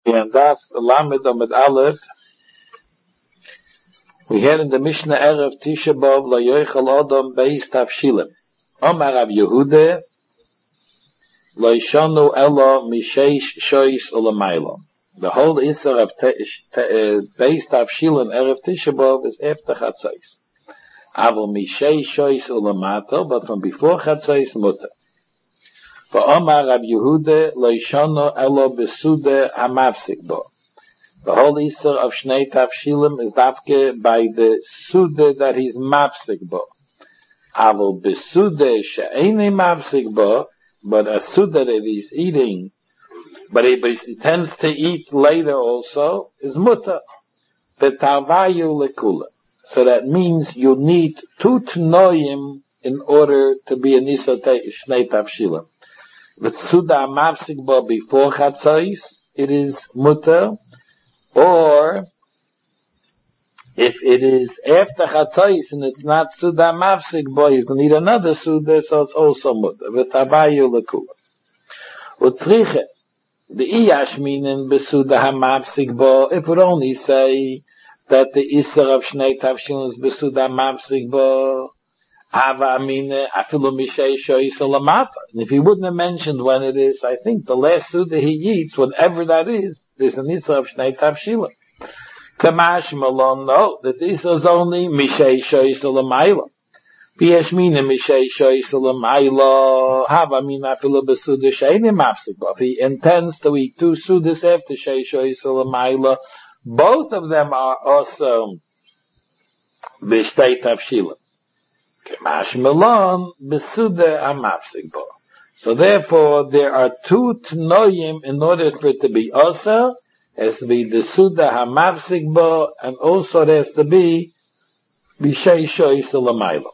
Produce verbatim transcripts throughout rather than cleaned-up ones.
And that's the Lamed Amid Aleph. We had in the Mishnah Erev Tisha B'Av Lo Yochel Adam Beis Tavshilim. Omar Rav Yehuda Lo Yishanu Elo Mishesh Shois Ulamaylo. The whole Isser of Beis Tavshilim Erev Tisha B'Av is after Chatzos. Aval Mishesh Shois Ulamato, but from before Chatzos Mutter. For Omar Rav Yehuda Lo Yishanu Elo Besude Hamafsik Bo. The whole Isser of Shnei Tavshilim is dafke by the Sude that he's mafsik bo. Aval besude she'eni mafsik bo, but a Sude that he's eating, but he, but he tends to eat later also, is mutter. Betavayu lekula. So that means you need two tnoim in order to be an Isser Shnei Tavshilim. With Sude mafsik bo before Chatzos, it is mutter. Or, if it is after Chatzos and it's not Suda Mafsik Bo, you need another Suda, so it's also Mutter. V'tavayu lekula. Utzriche, the Iyash meaning Besuda HaMafsik Bo, if we only say that the Isser of Shnei Tavshilim is Besuda HaMafsik Bo, Ava Amine, Afilu Mishei Shois Olamata. And if he wouldn't have mentioned when it is, I think the last Suda he eats, whatever that is, there's an Isser of Shnei Tavshilim. Kamash Malon, no, that this is only Mishei Shois Olamayla. V'yesh mina Mishei Shois Olamayla, Hava mina Afilu Besuda Sheini Mafsik Bo. If he intends to eat two Sudas after Shei Shois Olamayla, both of them are also B'Shnei Tavshilim. Kamash Malon, Besuda Hamafsik Bo. So therefore, there are two tnoyim in order for it to be also, has to be the Suda HaMafsik Bo, and also there has to be B'Shei Shois Olamaylo.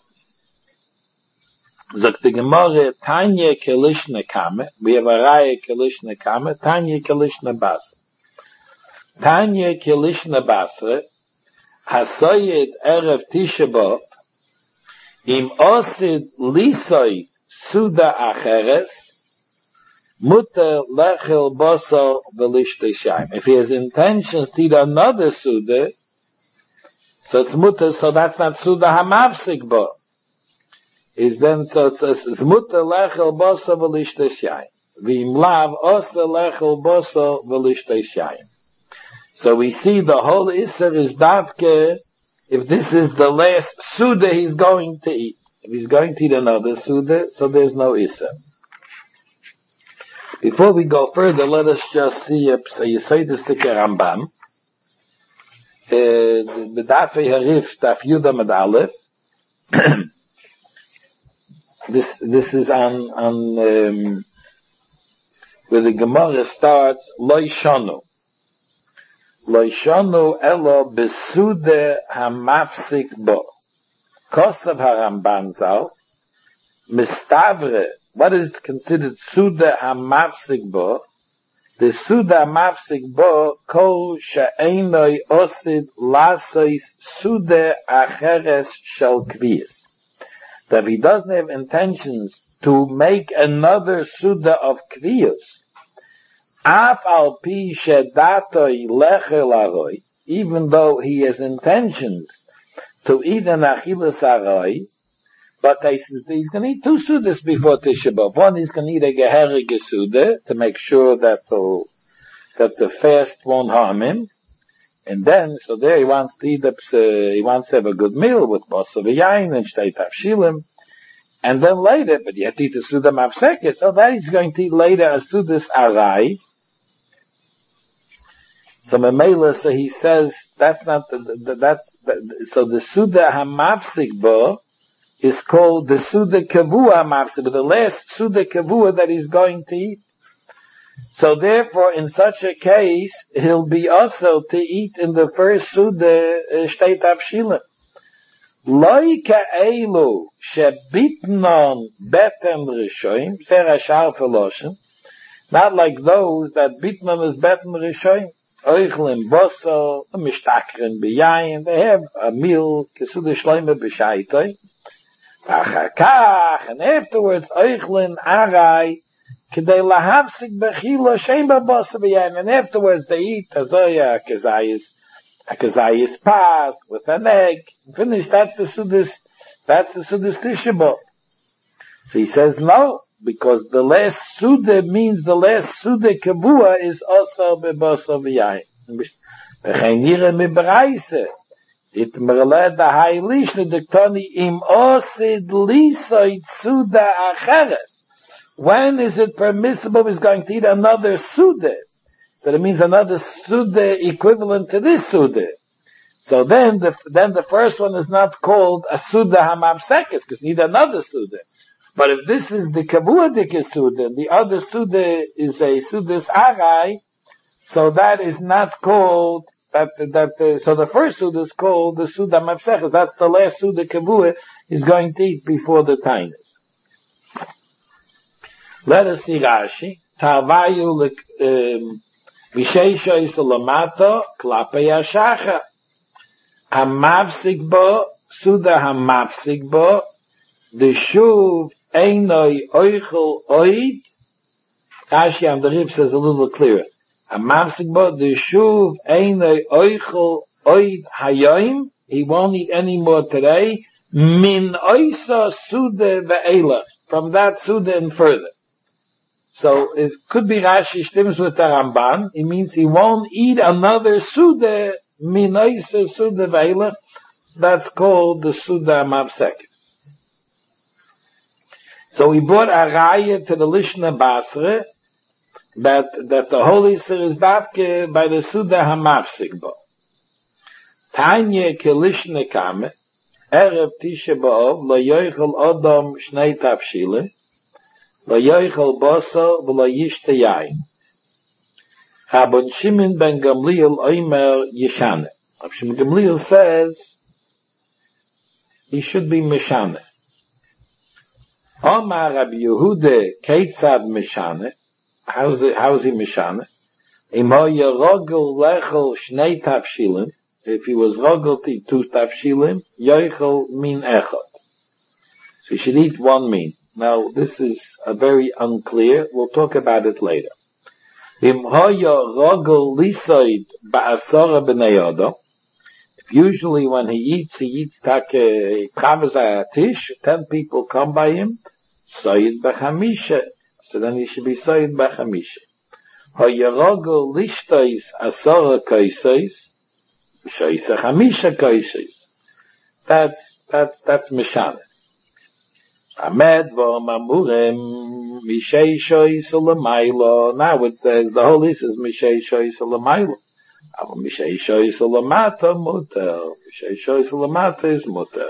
Zok the Gemara, Tanya Kelishna Kame, we have a Raya Kelishna Kame, Tanya Kelishna Basra. Tanya Kelishna Basra, Hasoyed Erev Tisha B'Av, Im Osid Lisoy Suda Acheres, Mutter Lechel Boso Velishte Shaim. If he has intentions to eat another Suda, so it's Mutter, so that's not Suda Hamafsik Bo. Is then, so it's, it's Mutter Lechel Boso Velishte Shaim. V'im Lav Osa Lechel Boso Velishte Shaim. So we see the whole Isser is Davke, if this is the last Suda he's going to eat. If he's going to eat another Suda, so there's no Issa. Before we go further, let us just see, uh, so you say this to Rambam. The Dafei Harif, Daf Yuda Med Aleph. This, this is on, on, um, where the Gemara starts, Lo Yishanu. Lo Yishanu Elo Besude HaMafsik Bo. Kosav HaRamban Zal, Mistavre, what is considered Suda HaMafsik Bo? The Suda HaMafsik Bo, Kol She'enoi Osid Lasois Suda Acheres Shel Kviyas. That he doesn't have intentions to make another Suda of Kviyas. Af al pi shedatoi lechel aroi, even though he has intentions to eat an achilas aroi, but he says he's going to eat two sudas before Tisha B'Av. One, he's going to eat a geherige suda to make sure that the, that the fast won't harm him. And then, so there he wants to eat, uh, he wants to have a good meal with basa v'yayin and shtei tavshilim. And then later, but you have to eat a suda mafsekes, so that he's going to eat later a sudas arai. So Memela, so he says, that's not, the, the, that's, the, so the Suda HaMafsik Bo is called the Suda Kavua HaMafsik Bo, the last Suda Kavua that he's going to eat. So therefore, in such a case, he'll be also to eat in the first Suda Shtei Tavshilim. Loi ka'elu shebitnon beten rishoim, Sarah Shar Feloshin, not like those that bitnon is beten rishoim. Oichlin boso, mishtakrin biyayin, they have a meal, kesuda shleime b'shaitoi. Achakach, and afterwards, oichlin arai, Kedei lahavsik bechila shein babasa b'yayin. And afterwards they eat azoya, kazayis, a kazayis pas, with an egg. Finish, that's the Sudas, that's the Sudas Tisha B'Av. So he says no, because the last Suda means the last Suda Kavua is also b'basa b'yayin. V'chein nira mi'baraisa. It merled the high lishna diktani im osid lisoid Suda acheres. When is it permissible he's going to eat another Suda? So that means another Suda equivalent to this Suda. So then the, then the first one is not called a Suda hamamsekes, because you need another Suda. But if this is the Kavuadik Suda, the other Suda is a Sudas Arai, so that is not called, that, that, uh, so the first Suda is called the Suda hamamsekes. That's the last Suda Kavua is going to eat before the Tainus. Let us see Rashi. Tavayu Visheisha Isolamato Klape Yashacha. Hamavsik bo, Suda hamavsik bo, the Shuv Einoi Oichel Oid. Rashi on the Rib says a little clearer. Hamavsik bo, the Shuv Einoi Oichel Oid Hayoim. He won't eat any more today. Min Oisa Suda Ve'elach. From that Suda and further. So it could be Rashi stimms with the Ramban. It means he won't eat another Suda, Minaisa Suda Ve'elach. That's called the Suda Mavsekes. So he brought a raya to the Lishna Basra that, that the Holy Sir is dafke by the Suda Hamavsikbo. Tanya ke Lishna Kame, Erev Tisha B'Av, Lo Yoichel Odom Shnei Tavshile, Lo yoichel boso v'lo yishte yayin. Rabban Shimon ben Gamliel oimer yishane. Rabban Shimon Gamliel says he should be mishane. Omar Rabbi Yehuda keitzad mishane. How's it? How's he mishane? Imo yerogel lechel shnei tavshilim. If he was rogel to two tavshilim, yoichel min echad. So he should eat one min. Now, this is a very unclear. We'll talk about it later. If usually when he eats, he eats take tish, ten people come by him, soid b'chamisha. So then he should be soid b'chamisha. Hoyarogel lishtois asora koisois, shoisa chamisha koisois. That's, that's, that's Mishana. Ahmed v'omamurem mishei shois ulamaylo. Now it says the whole list is mishei shois ulamaylo. But mishei shois ulamata muter. Mishei shois ulamata is muter.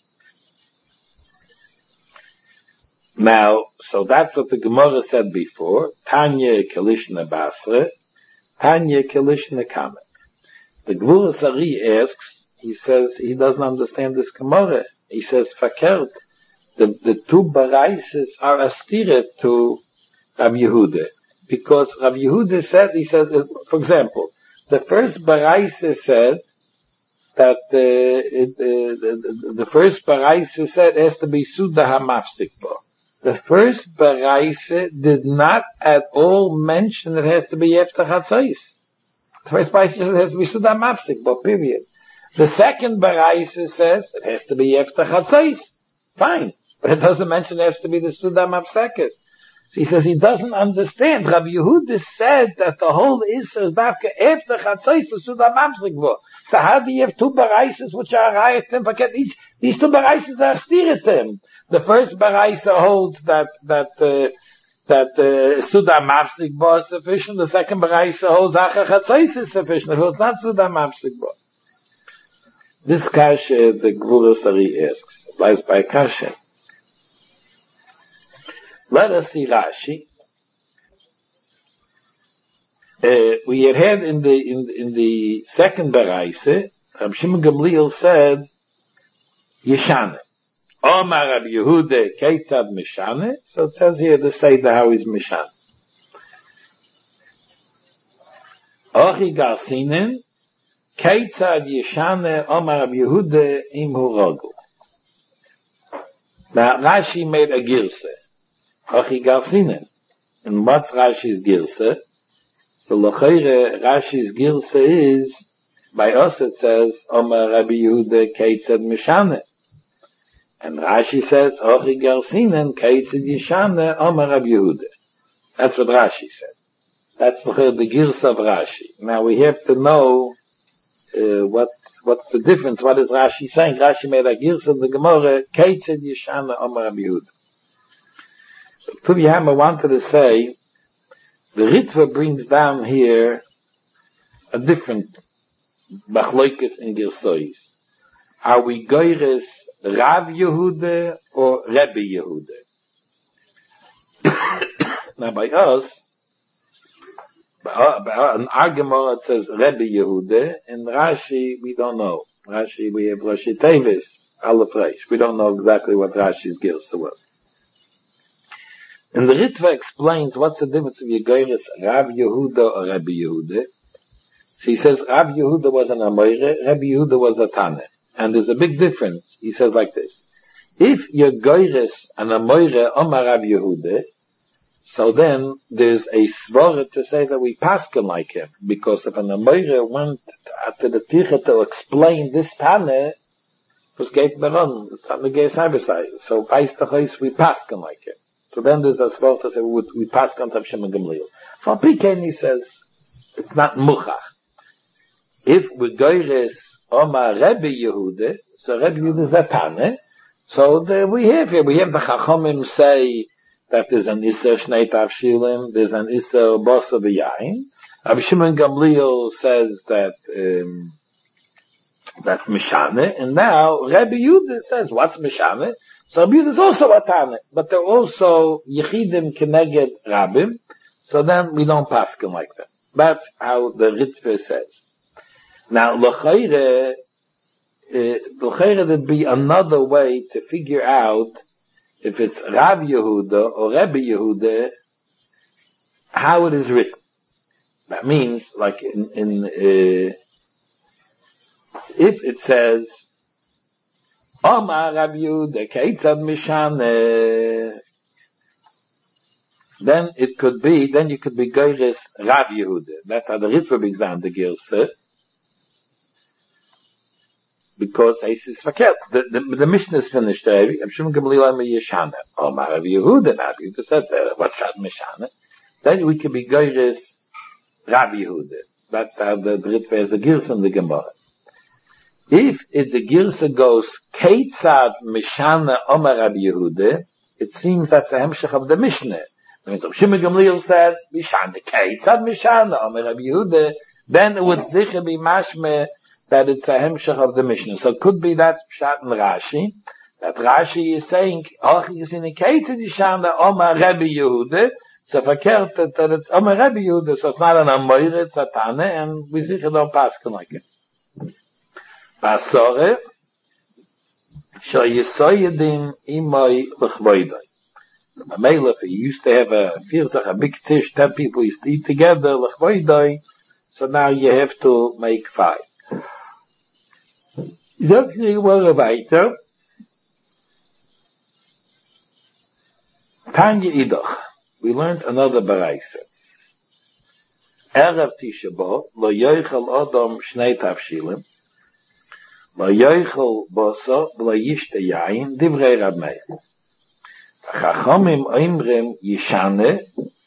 Now, so that's what the Gemara said before. Tanya Kalishna Basra, Tanya Kalishna Kamet. The Gvura Sari asks, he says he doesn't understand this Gemara. He says, Fakert. The, the two baraises are astira to Rabbi Yehuda. Because Rabbi Yehuda said, he says, for example, the first baraisa said that uh, it, uh, the, the first baraisa said it has to be Suda HaMafsikbo. The first baraisa did not at all mention it has to be Yeftach HaTzais. The first baraisa says it has to be Suda HaMafsikbo, period. The second baraisa says it has to be Yeftach HaTzais. Fine. But it doesn't mention it has to be the Suda Mavsekes. So he says he doesn't understand. Rabbi Yehuda said that the whole Isra is dafka after Chatzos the Suda Mavsekvo. So how do you have two baraises which are rayatim? Forget each. These two baraises are stiratim. The first baraisa holds that that uh, that uh, Suda Mavsekvo is sufficient. The second baraisa holds Acha Chatzos is sufficient. It holds not Suda Mavsekvo. This kasha the Gvura Sari asks. Lies by kasha. Let us see Rashi. Uh, we had had in the in, in the second baraisa, Rabbi Shimon Gamliel said Yeshane. Omar Rabbi Yehuda Keitzad Mishane. So it says here the Seder how he's Mishane. Ochi Garsinen Keitzad Yeshane Omar Rabbi Yehuda Imhu Rogel. Now Rashi made a girse. Ochi Garsinen. And what's Rashi's Girsa? So L'chaire, Rashi's Girsa is, by us it says, Omar Rabbi Yehuda Keitzad Mishane. And Rashi says, Hochi Gersinen Keitzad Yishane Omar Rabbi Yehuda. That's what Rashi said. That's the Girsa of Rashi. Now we have to know uh, what what's the difference. What is Rashi saying? Rashi made a Girsa of the Gemara, Keitzad Yishane Omar Rabbi Yehuda. So Tuvi Hammer wanted to say, the Ritva brings down here a different Bachloikes and Girsois. Are we Goyres Rav Yehuda or Rebbe Yehuda? Now by us, by, by an Gemara it says Rebbe Yehuda, and Rashi we don't know. Rashi we have Rashi Tevis, Alefresh. We don't know exactly what Rashi's Girsa was. And the Ritva explains what's the difference of Yegoyres Rav Yehuda or Rebbe Yehuda. So he says Rav Yehuda was an Amoire, Rebbe Yehuda was a Tane. And there's a big difference. He says like this. If Yegoyres an Amoire Omar Rav Yehuda, so then there's a svara to say that we paskin like him. Because if an Amoire went to the Ticha to explain this Tane, was Geit Baron, the Tane Geis Habesai. So Paistachos we paskin like him. So then there's a svara to say we, we paskin Tav Shem Gamliel. For Piken he says it's not Muchach. If we Goyres Omar Rebbe Yehuda, so Rebbe Yehuda is a Tane. So the, we have here, we have the Chachomim say that there's an Isser Shnei Tavshilim, there's an Isser Bosa V'Yain. Rabbi Shimon Gamliel says that, um, that's Mishane, and now Rebbe Yehuda says, what's Mishane? So Rebbe Yehuda is also a Tane, but they're also Yechidim Keneged Rabbim, so then we don't pass them like that. That's how the Ritva says. Now, L'chaire, L'chaire there'd be another way to figure out if it's Rav Yehuda or Rebbe Yehuda, how it is written. That means, like in, in uh, if it says, Omar Rav Yehuda Keitzad Mishane, then it could be, then you could be Goyres Rav Yehuda. That's how the Ritva brings down the Girsa. Because Eis is verkehrt. The, the, the Mishnah is finished there. I'm sure Gamliel Ame Yeshana. Oh, Marav Yehuda, Rav Yehuda said, what shad Mishana? Then we can be Goyres Rav Yehuda. That's how the Ritva is the Girsa in the Gemara. If it, the Girsa goes, Keitzad Mishana Omar Rav Yehuda, it seems that's a hemshech of the Mishnah. When so Shimon Gamliel said, Mishana, Keitzad Mishana Omar Rav Yehuda, then it would sicher be mashmeh that it's a hemshech of the Mishnah. So it could be that's Pshat in Rashi, that Rashi is saying, Och is in the case of Yishana, Omar Rebbe Yehuda, so verkehrt that, that it's Omar Rebbe Yehuda, so it's not an Amoire, it's a Tane, and we sicher don't pass like it. Basore, Sho Yisoyedim Imoi L'chvoidoi. So Mamela, if you used to have a Firzach, a big tish, ten people used to eat together, L'chvoidoi, so now you have to make five. Sagt die Gemara weiter. Tanya Idach. We learned another baraisa. Erev Tisha B'Av, lo yoichel Adam shnei tavshilim, lo yoichel boso, lo yishte yayin, divrei Rab Meir. Chachamim oimrim yishane,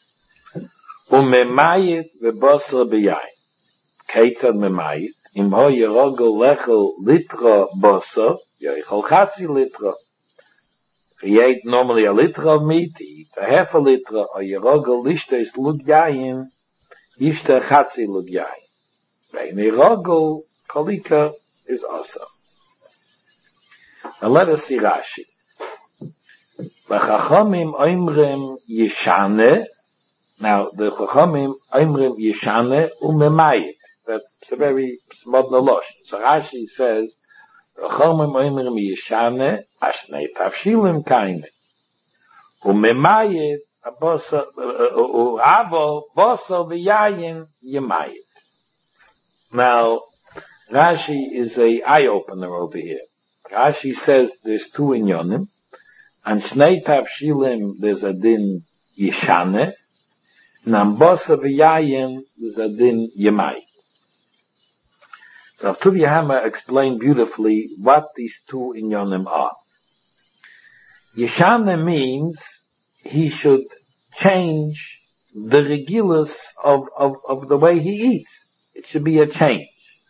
umemayit v'boso b'yayin. Keitzad memayit. Im ho yerogel lechel litra boso, yoichel chatzi litra. If he ate normally a litra of meat, he eats a half a litra, or yerogel lishtes lug yayin, yishte chatzi lug yayin. Vein yerogel kolika is also. Now let us see Rashi. V'chachamim oimrim yishane, now the chachamim oimrim yishane umemayit. That's a very small losh. So Rashi says, "Chomim oimrim yishane ashnei tavshilim kaine, umemayit abosa uavo bosa v'yayin yemayit." Now Rashi is a eye opener over here. Rashi says there's two inyonim, and shnei tavshilim there's a din yishane, Nambosa v'yayin zadin yemai. So Rav Tuvia Hammer explained beautifully what these two inyanim are. Yeshana means he should change the regulus of, of, of the way he eats. It should be a change.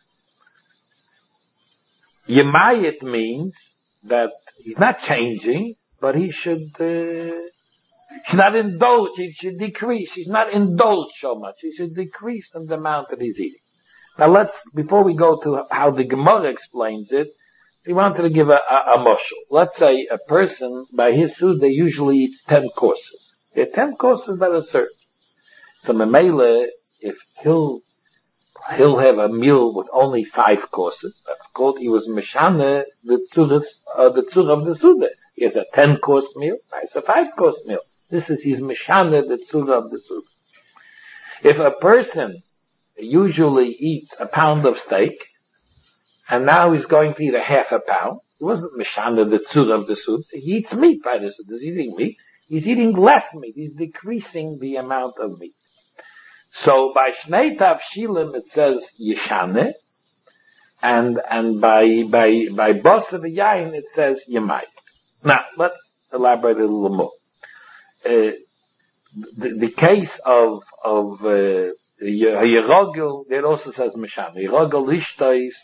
Yemayit means that he's not changing, but he should, uh, should not indulge, he should decrease. He's not indulged so much. He should decrease in the amount that he's eating. Now let's, before we go to how the Gemara explains it, he wanted to give a, a, a mushal. Let's say a person, by his food, they usually eats ten courses. There are ten courses that are served. So Memele, if he'll, he'll have a meal with only five courses, that's called, he was Meshane, the tzuras, uh, the tzur of the Suda. He has a ten course meal, it's a five course meal. This is his Meshane, the tzur of the Suda. If a person usually eats a pound of steak, and now he's going to eat a half a pound, he wasn't Meshane, the tzur of the Suda. He eats meat by the Suda. He's eating meat. He's eating less meat. He's decreasing the amount of meat. So by Shnei Tavshilim it says Yeshane, and and by by by Bosa v'Yayin it says Yemai. Now let's elaborate a little more. Uh, the, the case of of uh, Yerogel, it also says Meshane. Yerogel Lishtois,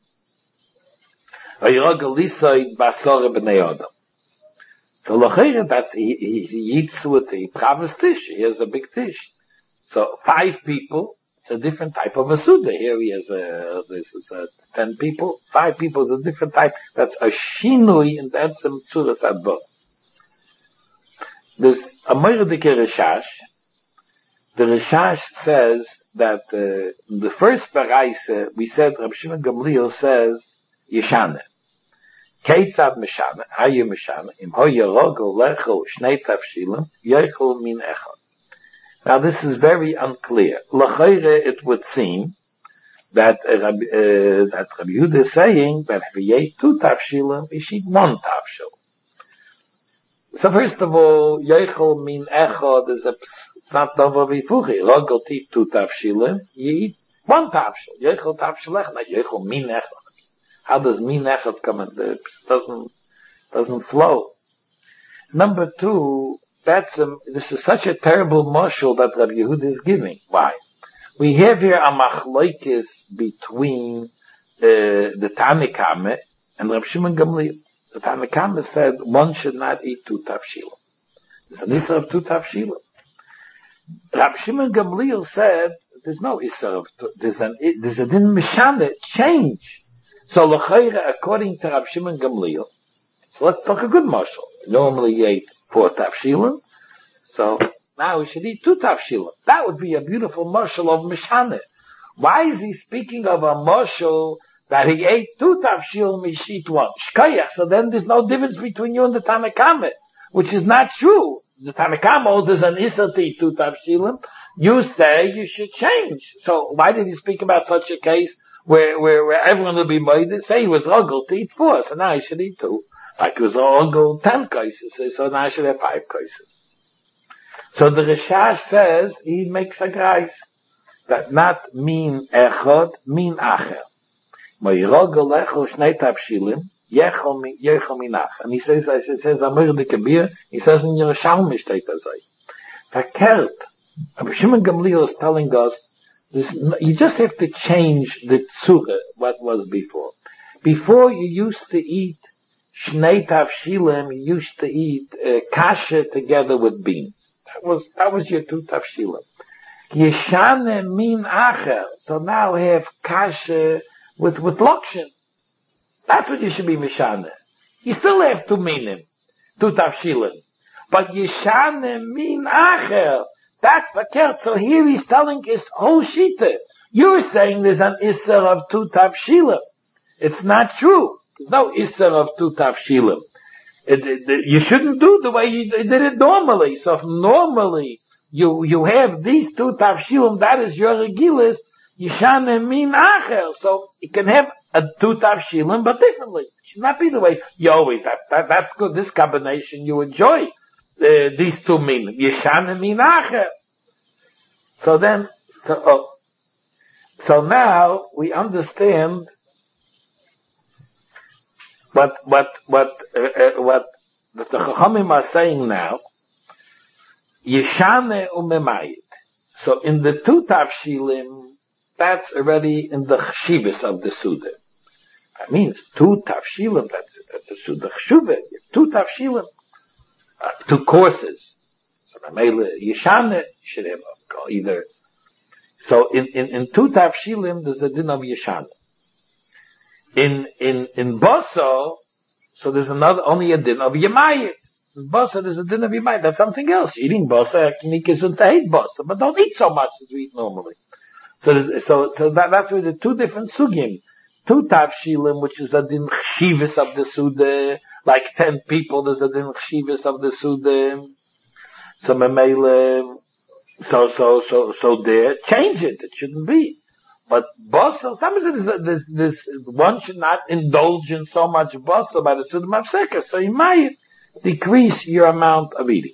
Yerogel Lisoid Basore B'nei Adam. So Lachera, that's he, he, he eats with a pravis dish. He has a big dish. So five people, it's a different type of a Suda. Here he has a, this is a ten people. Five people is a different type. That's a Shinui, and that's a Tzuras Adbo. This Amir Dike Rishash, the Rishash says that uh, the first Baraisa, we said, Rab Shimon Gamliel says, Yeshane. Keitzad Meshane, Hayu Meshane, Im Hoya Rogel Lechel Shnei Tavshilim, Yechel Min Echad. Now this is very unclear. L'chayre, it would seem that uh, Rabbi, uh, that Rabbi Yehuda is saying that if he ate two tafshilim, he should eat one tafshil. So first of all, Yechel Min Echad is a, it's not Dover Vifuchi. Rogel to eat two tafshilim, you eat one tafshil. Yechel tafshil Echad, not Yechel Min Echad. How does Min Echad come in there? It doesn't, doesn't flow. Number two, That's a, this is such a terrible mashal that Rabbi Yehuda is giving. Why? We have here a machlokes between uh, the Tanakame and Rabbi Shimon Gamliel. The Tanakame said one should not eat two tafshilim. There's an issur of two tafshilim. Rabbi Shimon Gamliel said there's no issur of two. There's an there's a din mishane change. So l'chayra, according to Rabbi Shimon Gamliel, so let's talk a good mashal. Normally you ate four tafshilim, so now we should eat two tafshilim. That would be a beautiful mashal of Mishane. Why is he speaking of a mashal that he ate two tafshilim, he should eat one? Shkayach, so then there's no difference between you and the Tanakame, which is not true. The Tanakame holds there's an issur to eat two tafshilim. You say you should change. So why did he speak about such a case where, where, where everyone will be made? Say he was ruggled to eat four, so now he should eat two. Like it was all go ten cases, so now I should have five cases. So the Rishash says, he makes a grace, that not mean echad, mean acher. Mo'irogel lechel shnei tavshilim, yechel min ach. And he says, he says, Amir de Kabir, he says in Yerushalmi steht das sei. Verkehrt, Rabbi Shimon Gamliel is telling us, this, you just have to change the tzura, what was before. Before you used to eat Shnei tafshilim, you used to eat uh, kasha together with beans. That was that was your two tafshilim. Yeshane min acher. So now we have kasha with with lokshin. That's what you should be mishane. You still have two minim, two tafshilim, but yeshane min acher. That's verkehrt. So here he's telling his whole shita. You're saying there's an issur of two tafshilim. It's not true. There's no issur of two tafshilim. It, it, it, you shouldn't do the way you did it normally. So if normally you you have these two tafshilim, that is your regilis, yishane min acher. So you can have a two tafshilim, but differently. It should not be the way you always, that, that, that's good. This combination you enjoy, uh, these two min, yishane min acher. So then, so, oh, so now we understand what what what uh, uh, what the Chachamim are saying now. Yeshane umemayit. So in the two tafshilim, that's already in the chshivas of the Suda. That means two tafshilim, that's, that's a Suda chshuva. Two tafshilim, uh, two courses. So Yeshane should have either. So in, in, in two tafshilim, there's a din of Yeshane. In, in, in Boso, so there's another, only a din of Yemayit. In Boso, there's a din of Yemayit. That's something else. Eating Boso, actually, isn't to hate Boso, but don't eat so much as we eat normally. So, so, so that, that's where the two different sugim. Two tafshilim, which is a din chshivas of the Suda, like ten people, there's a din chshivas of the Suda. So, memele, so, so, so, so there, change it. It shouldn't be. But Basel, sometimes this, this, one should not indulge in so much Basel by the Suda Mafseka, so you might decrease your amount of eating.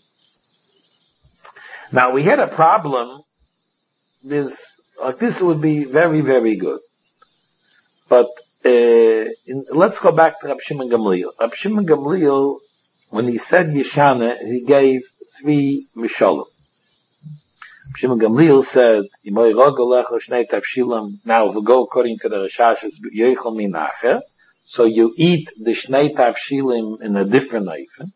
Now, we had a problem, this, like this would be very, very good. But, uh, in, let's go back to Rab Shimon Gamliel. Rab Shimon Gamliel, when he said Yeshana, he gave three Mishalim. Shimon Gamliel said, now if we go according to the Rashashas, so you eat the Shnei Tavshilim in a different Eifen.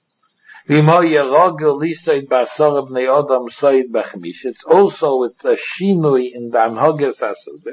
It's also with a Shinui in the Anhogas Asode.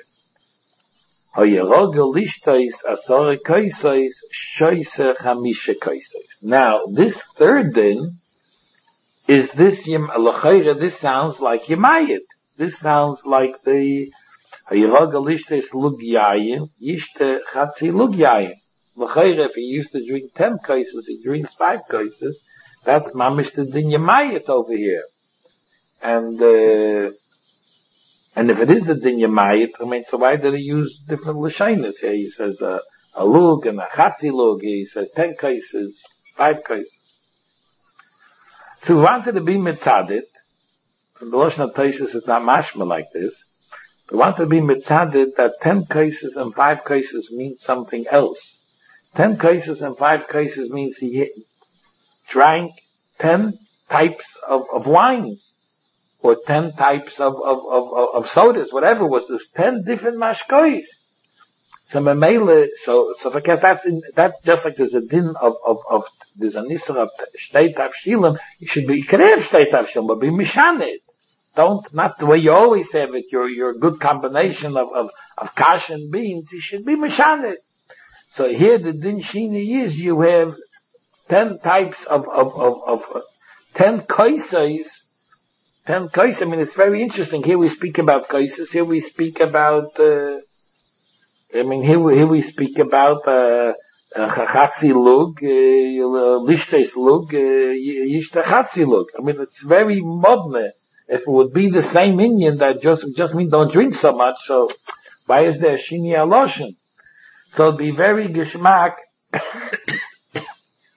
Now, this third din, is this yim alachayra? This sounds like Yemayit. This sounds like the hayiragalistes lugyayim yishte chatzi lugyayim. Lachayra, if he used to drink ten cases, he drinks five cases. That's mamish the din Yemayit over here. And uh, and if it is the din Yemayit, I mean, so why did he use different lashonos here? He says uh, a lug and a chatzi lug. He says ten cases, five cases. So we wanted to be mitzadit, from the Lashon HaTosfos it's not mashma like this, we wanted to be mitzadit that ten cases and five cases means something else. Ten cases and five cases means he drank ten types of, of wines, or ten types of, of, of, of sodas, whatever it was, there's ten different mashkois. So memele, so so because that's in, that's just like there's a din of of of there's a nisra of shtei tavshilim. You should be you can have shtei tavshilim, but be mishaned. Don't not the way you always have it. Your your good combination of of of kash and beans. You should be mishaned. So here the din shini is you have ten types of of of of uh, ten kaisais. Ten kaisais. I mean, it's very interesting. Here we speak about kaisais. Here we speak about. Uh, I mean, here we, here we speak about, uh, chatzi lug, lishtes lug, yishte chatzi lug. I mean, it's very modern. If it would be the same Indian that just, just means don't drink so much, so why is there shini aloshin? So it'd be very geschmack. If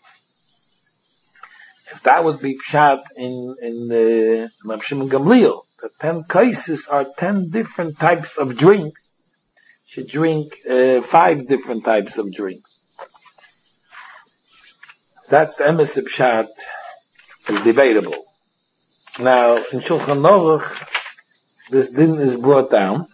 that would be pshat in, in, uh, Rab Shimon Gamliel, the ten cases are ten different types of drinks. Should drink uh, five different types of drinks. That's the emes pshat is debatable. Now in Shulchan Aruch, this din is brought down.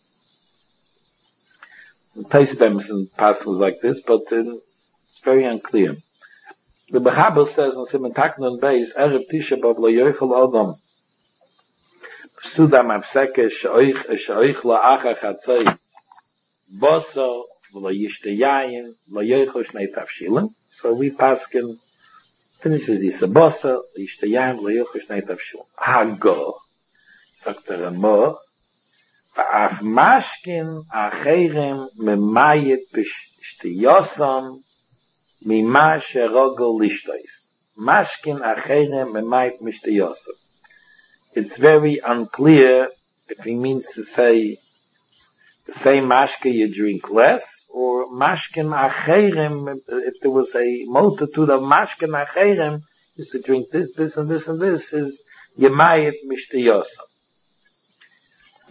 The Tosfos emes and passages like this, but uh, it's very unclear. The Mechaber says in Siman Taknon Beis, Erev Tisha B'Av lo yochel Adam Suda Mafseke she'oich she'oich lo acha chatzoi Boso, lo yishte yayin, lo yoicho shnei tavshilim. So we paskin, finishes this, boso, lo yishte yayin, lo yoicho shnei tavshilim. Hago, sagt er amo, va'af mashkin acherem memayet b'shtiyosam mima sherogo lishtois. Mashkin acherem memayet b'shtiyosam. It's very unclear if he means to say the same mashke you drink less, or mashkin acherem, if there was a multitude of mashkin acherem, is to drink this, this, and this, and this, is yemayit mishtiyosam.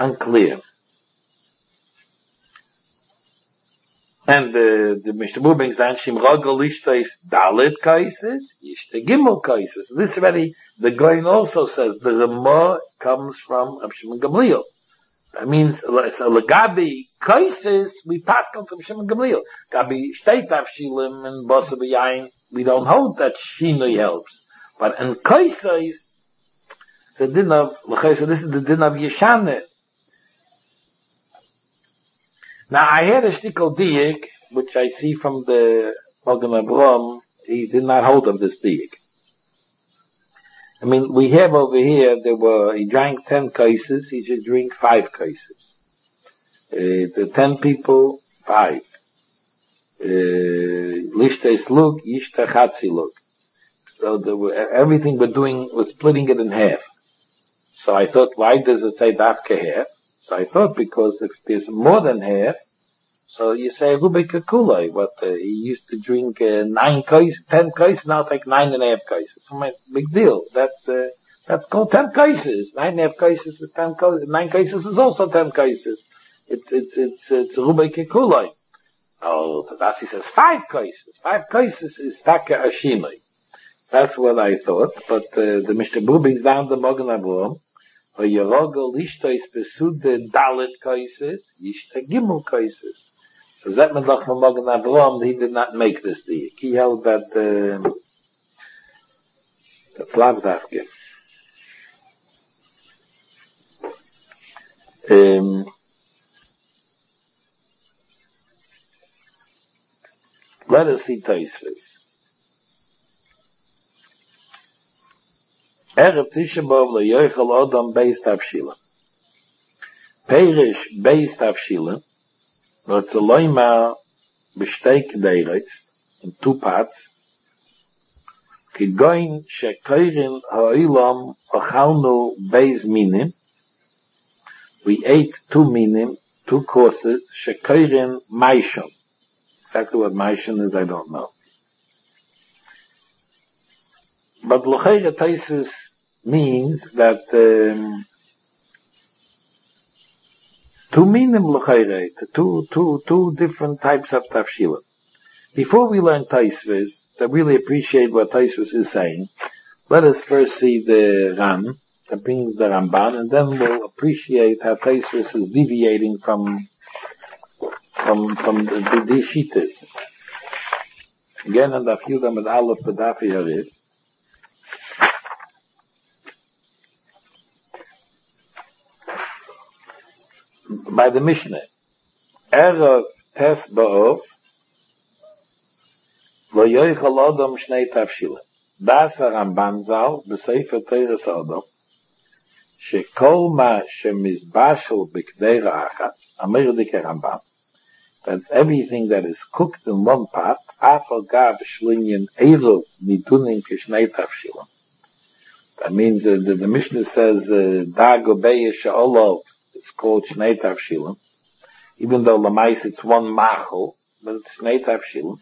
unclear. And the the Mishnah brings down Shimrogel Ishtais Dalit Kaisis, Ishte Gimel Kaisis. This already, the Goin also says the Ramah comes from Rav Shimon Gamliel. That means it's a Lagabi Kaisis, we pass on from Shimon Gamliel. Gabi Shteit Avshilim and Bosa B'Yayin, we don't hold that Shinoi helps. But in Kaisis, the din of, so this is the din of Yeshaneh. Now I had a shtickle diik, which I see from the Magen Avraham, he did not hold of this diik. I mean, we have over here, there were, he drank ten cases, he should drink five cases. Uh, the ten people, five. Lishtes lug, yishta chatzi lug. So there were, everything we're doing was splitting it in half. So I thought, why does it say dafke half? So I thought because if there's more than half, so you say Rubik Kulai, but uh, he used to drink uh, nine cases, ten cases, now take nine and a half cases. So my big deal. That's uh, that's called ten cases. Nine and a half cases is ten cases. Nine cases is also ten cases. It's it's it's it's Rubik Kulai. Oh, so that's he says five cases. Five cases is Taka Ashimai. That's what I thought. But uh, the Mishnah brings down the Magen Avraham. So that Medach from Magen Avraham, he did not make this diik. He held that, uh, that's Lav Dafke. Um, let us see Taisvis. Erev Tisha B'Av le'yochel Adam beis tavshila. Perish beis tavshila, but the loima b'shtei k'deiros, in two parts, kigoin shekoirin ha'olam achalnu beis minim, we ate two minim, two courses, shekoirin maishon. Exactly what maishon is, I don't know. But L'chayre Taisus means that um, two minim L'chayre, two, two, two different types of tafshila. Before we learn Taisvis, to really appreciate what Taisvis is saying, let us first see the Ran, that brings the Ramban, and then we'll appreciate how Taisvis is deviating from from from the, the, the Shittas. Again, in the Afyuda with Aleph B'Dafi Yarid, by the Mishnah, Erev Tes Ba'ov, Lo Yoichel Adam Shnei Tavshila. Das Ramban Zal, B'Sefer Teres Adam, Shekol Ma Shemizbashel B'Kdei Ra'achatz, Amir Dike Ramban, that everything that is cooked in one pot, Afal Gav Shlinyan Erev Nitunim Kishnei Tavshila. That means that the, the Mishnah says, Da Gobeya She'olov, it's called Shnei Tavshilim. Even though Lamais it's one machel, but it's Shnei Tavshilim.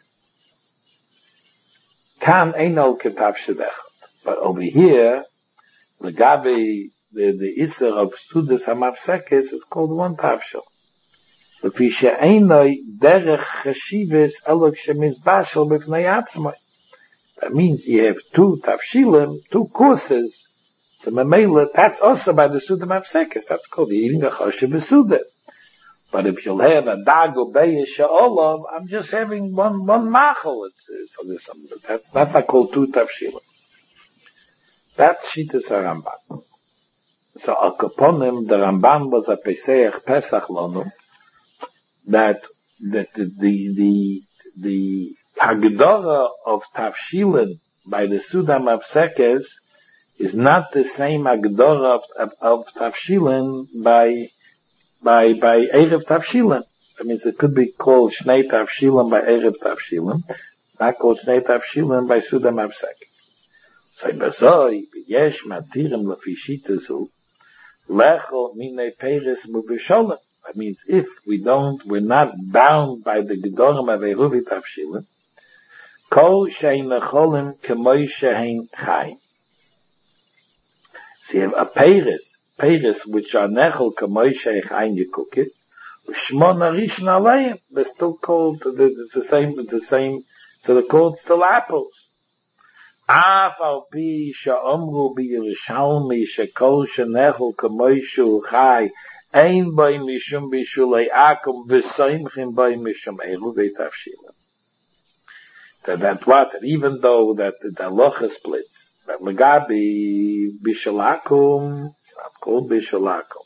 Kan Einol Ketav Shedechat. But over here, the Gabi, the, the Isser of Sudas HaMavsekes is called one Tavshil. The Fisha Einoi Derech Cheshivis Elok Shemizbashel B'fnei Atzmai. That means you have two Tavshilim, two courses. So Mamela, that's also by the Suda Mavsekes. That's called eating a Choshev B'Suda. But if you'll have a Dago Beya She'olav, I'm just having one, one Machel. It's, it's, so there's some, that's, that's not called two Tavshilim. That's Shittas HaRamban. So Al Kaponim, the Ramban was a Peseach Pesach Lonu, that, that the, the, the, the Hagdara of Tavshilin by the Suda Mavsekes is not the same Agdora of, of, of Tavshilin by, by, by Erev Tavshilin. That means it could be called Shnei Tavshilin by Erev Tavshilin. It's not called Shnei Tavshilin by Suda Mavsekes. So, Bezoi, Yesh Matirim Lafishitazu, Lechel Mine Peres Mubisholim. That means if we don't, we're not bound by the Gedorim of Eruvi Tavshilin, Kol Shein Lecholim Kemoi Shein Chaim. So you have a Peres. Peiris, which are nechel kamoishe chayin, you cook it. Shmona rishon aleim, they're still called, it's the same, the same, so they're called still apples. Af al pi sha'omru bi Yerushalmi shekol shenechel kamoishu chai, ein boi mishum bishulei akum v'soimchim boi mishum elu v'tavshilim. So that's what, even though that the halacha splits, but legabi bishalakum, it's not called bishalakum.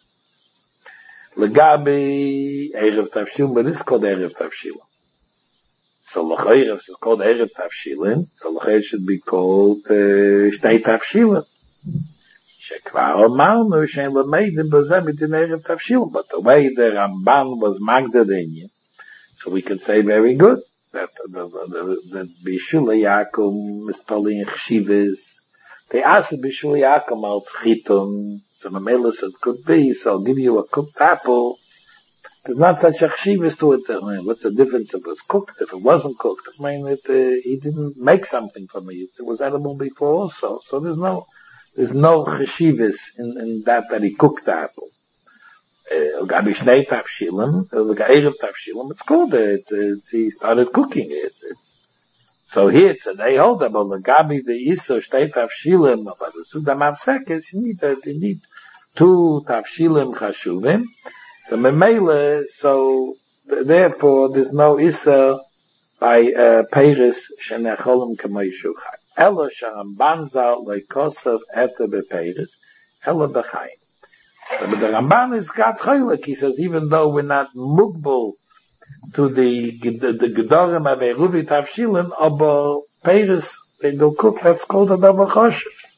Legabi erev tavshilim, but it's called erev tavshilim. So l'chayrev is called erev tavshilim, so l'chayrev should be called shtei tavshilim. Shekvar amarnu shein lemeidim b'zeh mitin erev tavshilim, but the way the Ramban was magdad in you, so we can say very good. That the the Bishul Yakum Mispalin Chshivas. They asked Bishul Yakum al Tzchitum. So Mamela said could be. So I'll give you a cooked apple. There's not such a Chshivas to it. I mean, what's the difference if it was cooked? If it wasn't cooked, I mean, it, uh, he didn't make something for me. It was edible before also. So there's no there's no Chshivas in in that that he cooked the apple. Gabi Shnei Tavshilim, Erev Tavshilim, it's called it. It's, it's, he started cooking it. It's, it's, so here it's a they hold about the Gabi the Isa Shnei Tavshilim, but the Sudam Avsekes, you need uh, you need two Tavshilim Chashuvim. So Memele, so th- therefore there's no Isa by uh, Peiris Shenecholim Kameishuchai. Elo Sharamban Zal Leikosav Ete Bepeiris, Elo Bechayim. But the Ramban is got chaylik. He says even though we're not mugbal to the the, the gedorim of Eruvi Tavshilin, aber Peiris they do cook. That's called a davar choshev.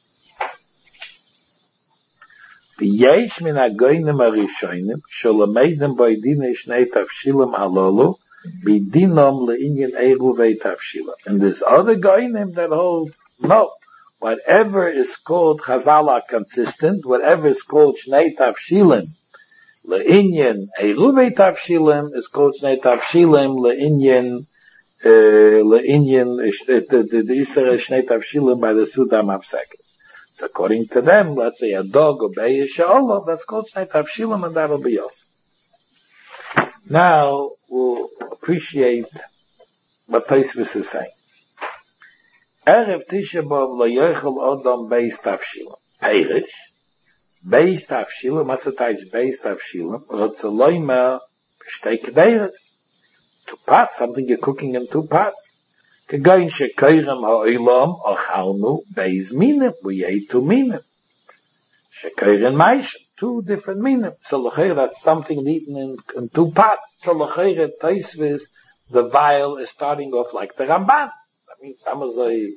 V'yesh min hagoynim harishonim sholameidem b'idinei shnei Tavshilim halolu b'dinom le'inyan Eruvi Tavshilim. And there's other goynim that hold no. Whatever is called Chazal are consistent, whatever is called Shnei Tavshilim, Le'inyan, Eruvi Tavshilim is called Shnei Tavshilim, Le'inyan, Le'inyan, the Isra Shnei Tavshilim by the Sudam Avsekes. So according to them, let's say a dog or Be'ez She'olov, that's called Shnei Tavshilim and that'll be us. Now, we'll appreciate what Tosfos is saying. Erev Tisha B'Av lo yochel Adam beis tavshilim. Peirish, beis tavshilim, what's the type beis tavshilim? Rotzoloyma shtei kederes. Two pots, something you're cooking in two pots. Kegoyin shekoyrem ha'olam ochalnu beis minim. We ate two minim. Shekoyrem maishim, two different minim. So l'chayr, that's something eaten in, in two pots. So l'chayr, Tosfos, the vial is starting off like the Ramban. I mean, some of the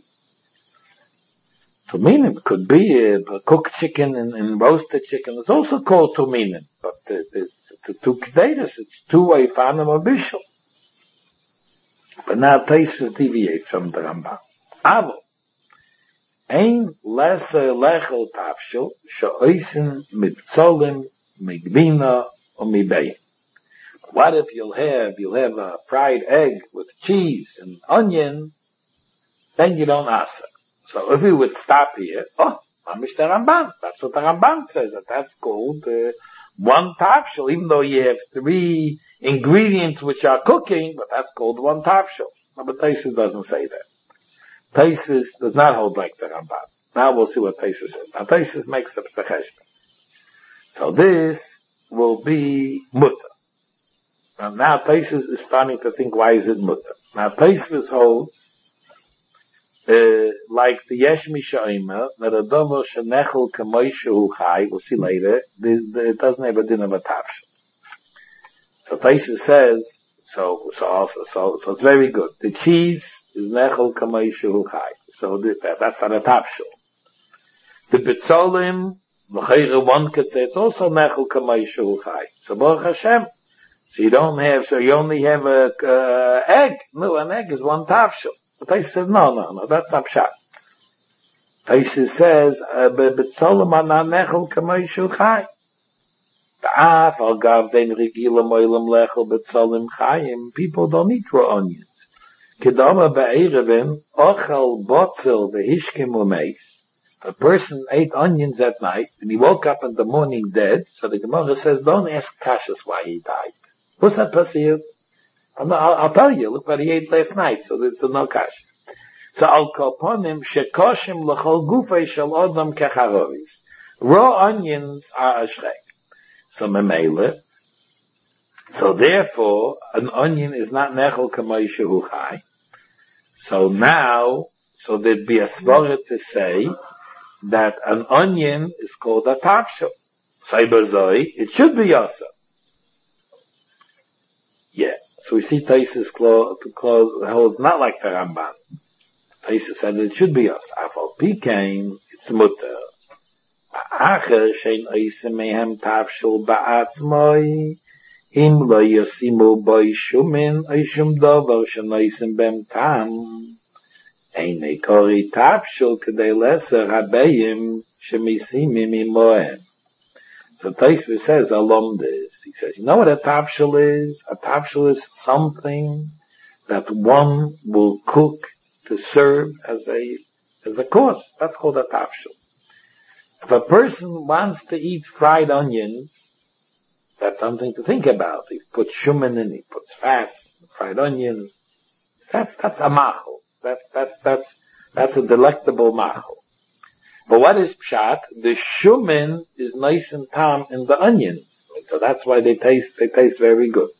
tuminim could be a, a cooked chicken and, and roasted chicken. It's also called tuminim, but uh, there's the two kederes. It's two eifanim or bishul. But now Tosfos deviates from the Rambam. Avo ein lesser lechel tavshil she'oisen mitzolim migbina or mibein. What if you'll have you'll have a fried egg with cheese and onion? Then you don't ask it. So if we would stop here, oh, Mamish the Ramban. That's what the Ramban says, that that's called uh, one tavshil, even though you have three ingredients which are cooking, but that's called one tavshil. No, but Tosfos doesn't say that. Tosfos does not hold like the Ramban. Now we'll see what Tosfos says. Now Tosfos makes up the cheshbon. So this will be mutter. Now, now Tosfos is starting to think, why is it mutter? Now Tosfos holds Uh, like the Yesh Mishayma, that a dover shenechel kamoishu chai, we'll see later, the, the, it doesn't have a din of a tavshil. So Tosfos says, so, so also, so, so it's very good. The cheese is nechel kamoishu chai. So the, that, that's not a tavshil. The betzolim, l'chayre one could say, it's also nechel kamoishu chai. So Baruch Hashem, so you don't have, so you only have a, uh, egg. No, an egg is one tavshil. But Tosfos says, no, no, no, that's not pshat. Tosfos says, "B'tzolim ananechel kameishu chai." Ta'af al gav den regila moilam lechel b'tzolim chayim. People don't eat raw onions. Kedama be'erevin ochel botzel v'hishkim u'meis. A person ate onions at night, and he woke up in the morning dead, so the Gemara says, don't ask Kashas why he died. What's that passive? I'll, I'll tell you, look what he ate last night, so there's no Kash. So I'll call upon him, shekoshim l'chol gufei shel odam kecharovis. Raw onions are a shrek. So memele. So therefore, an onion is not nechol kamay shehu chai. So now, so there'd be a svara to say that an onion is called a tafshel. Saibazoi, it should be yasa. Yeah. So we see Taisus close, close, holds not like the Ramban. Taisus said it should be yasa. Afal pikain, it's mutter. Acher shein oisem mehem tafshel ba'atzmoi, im lo yosimu boi shumin, oishum dover shen oisem bem tam. Eine kori tafshel kedei leser habeim shemisimim imohem. So Taisva says, along this, he says, you know what a tafshel is? A tafshel is something that one will cook to serve as a, as a course. That's called a tafshel. If a person wants to eat fried onions, that's something to think about. He puts shuman in, he puts fats, fried onions. That's, that's a machel. That's, that's, that's, that's a delectable machel. But what is pshat? The shumin is nice and tam in the onions. So that's why they taste, they taste very good.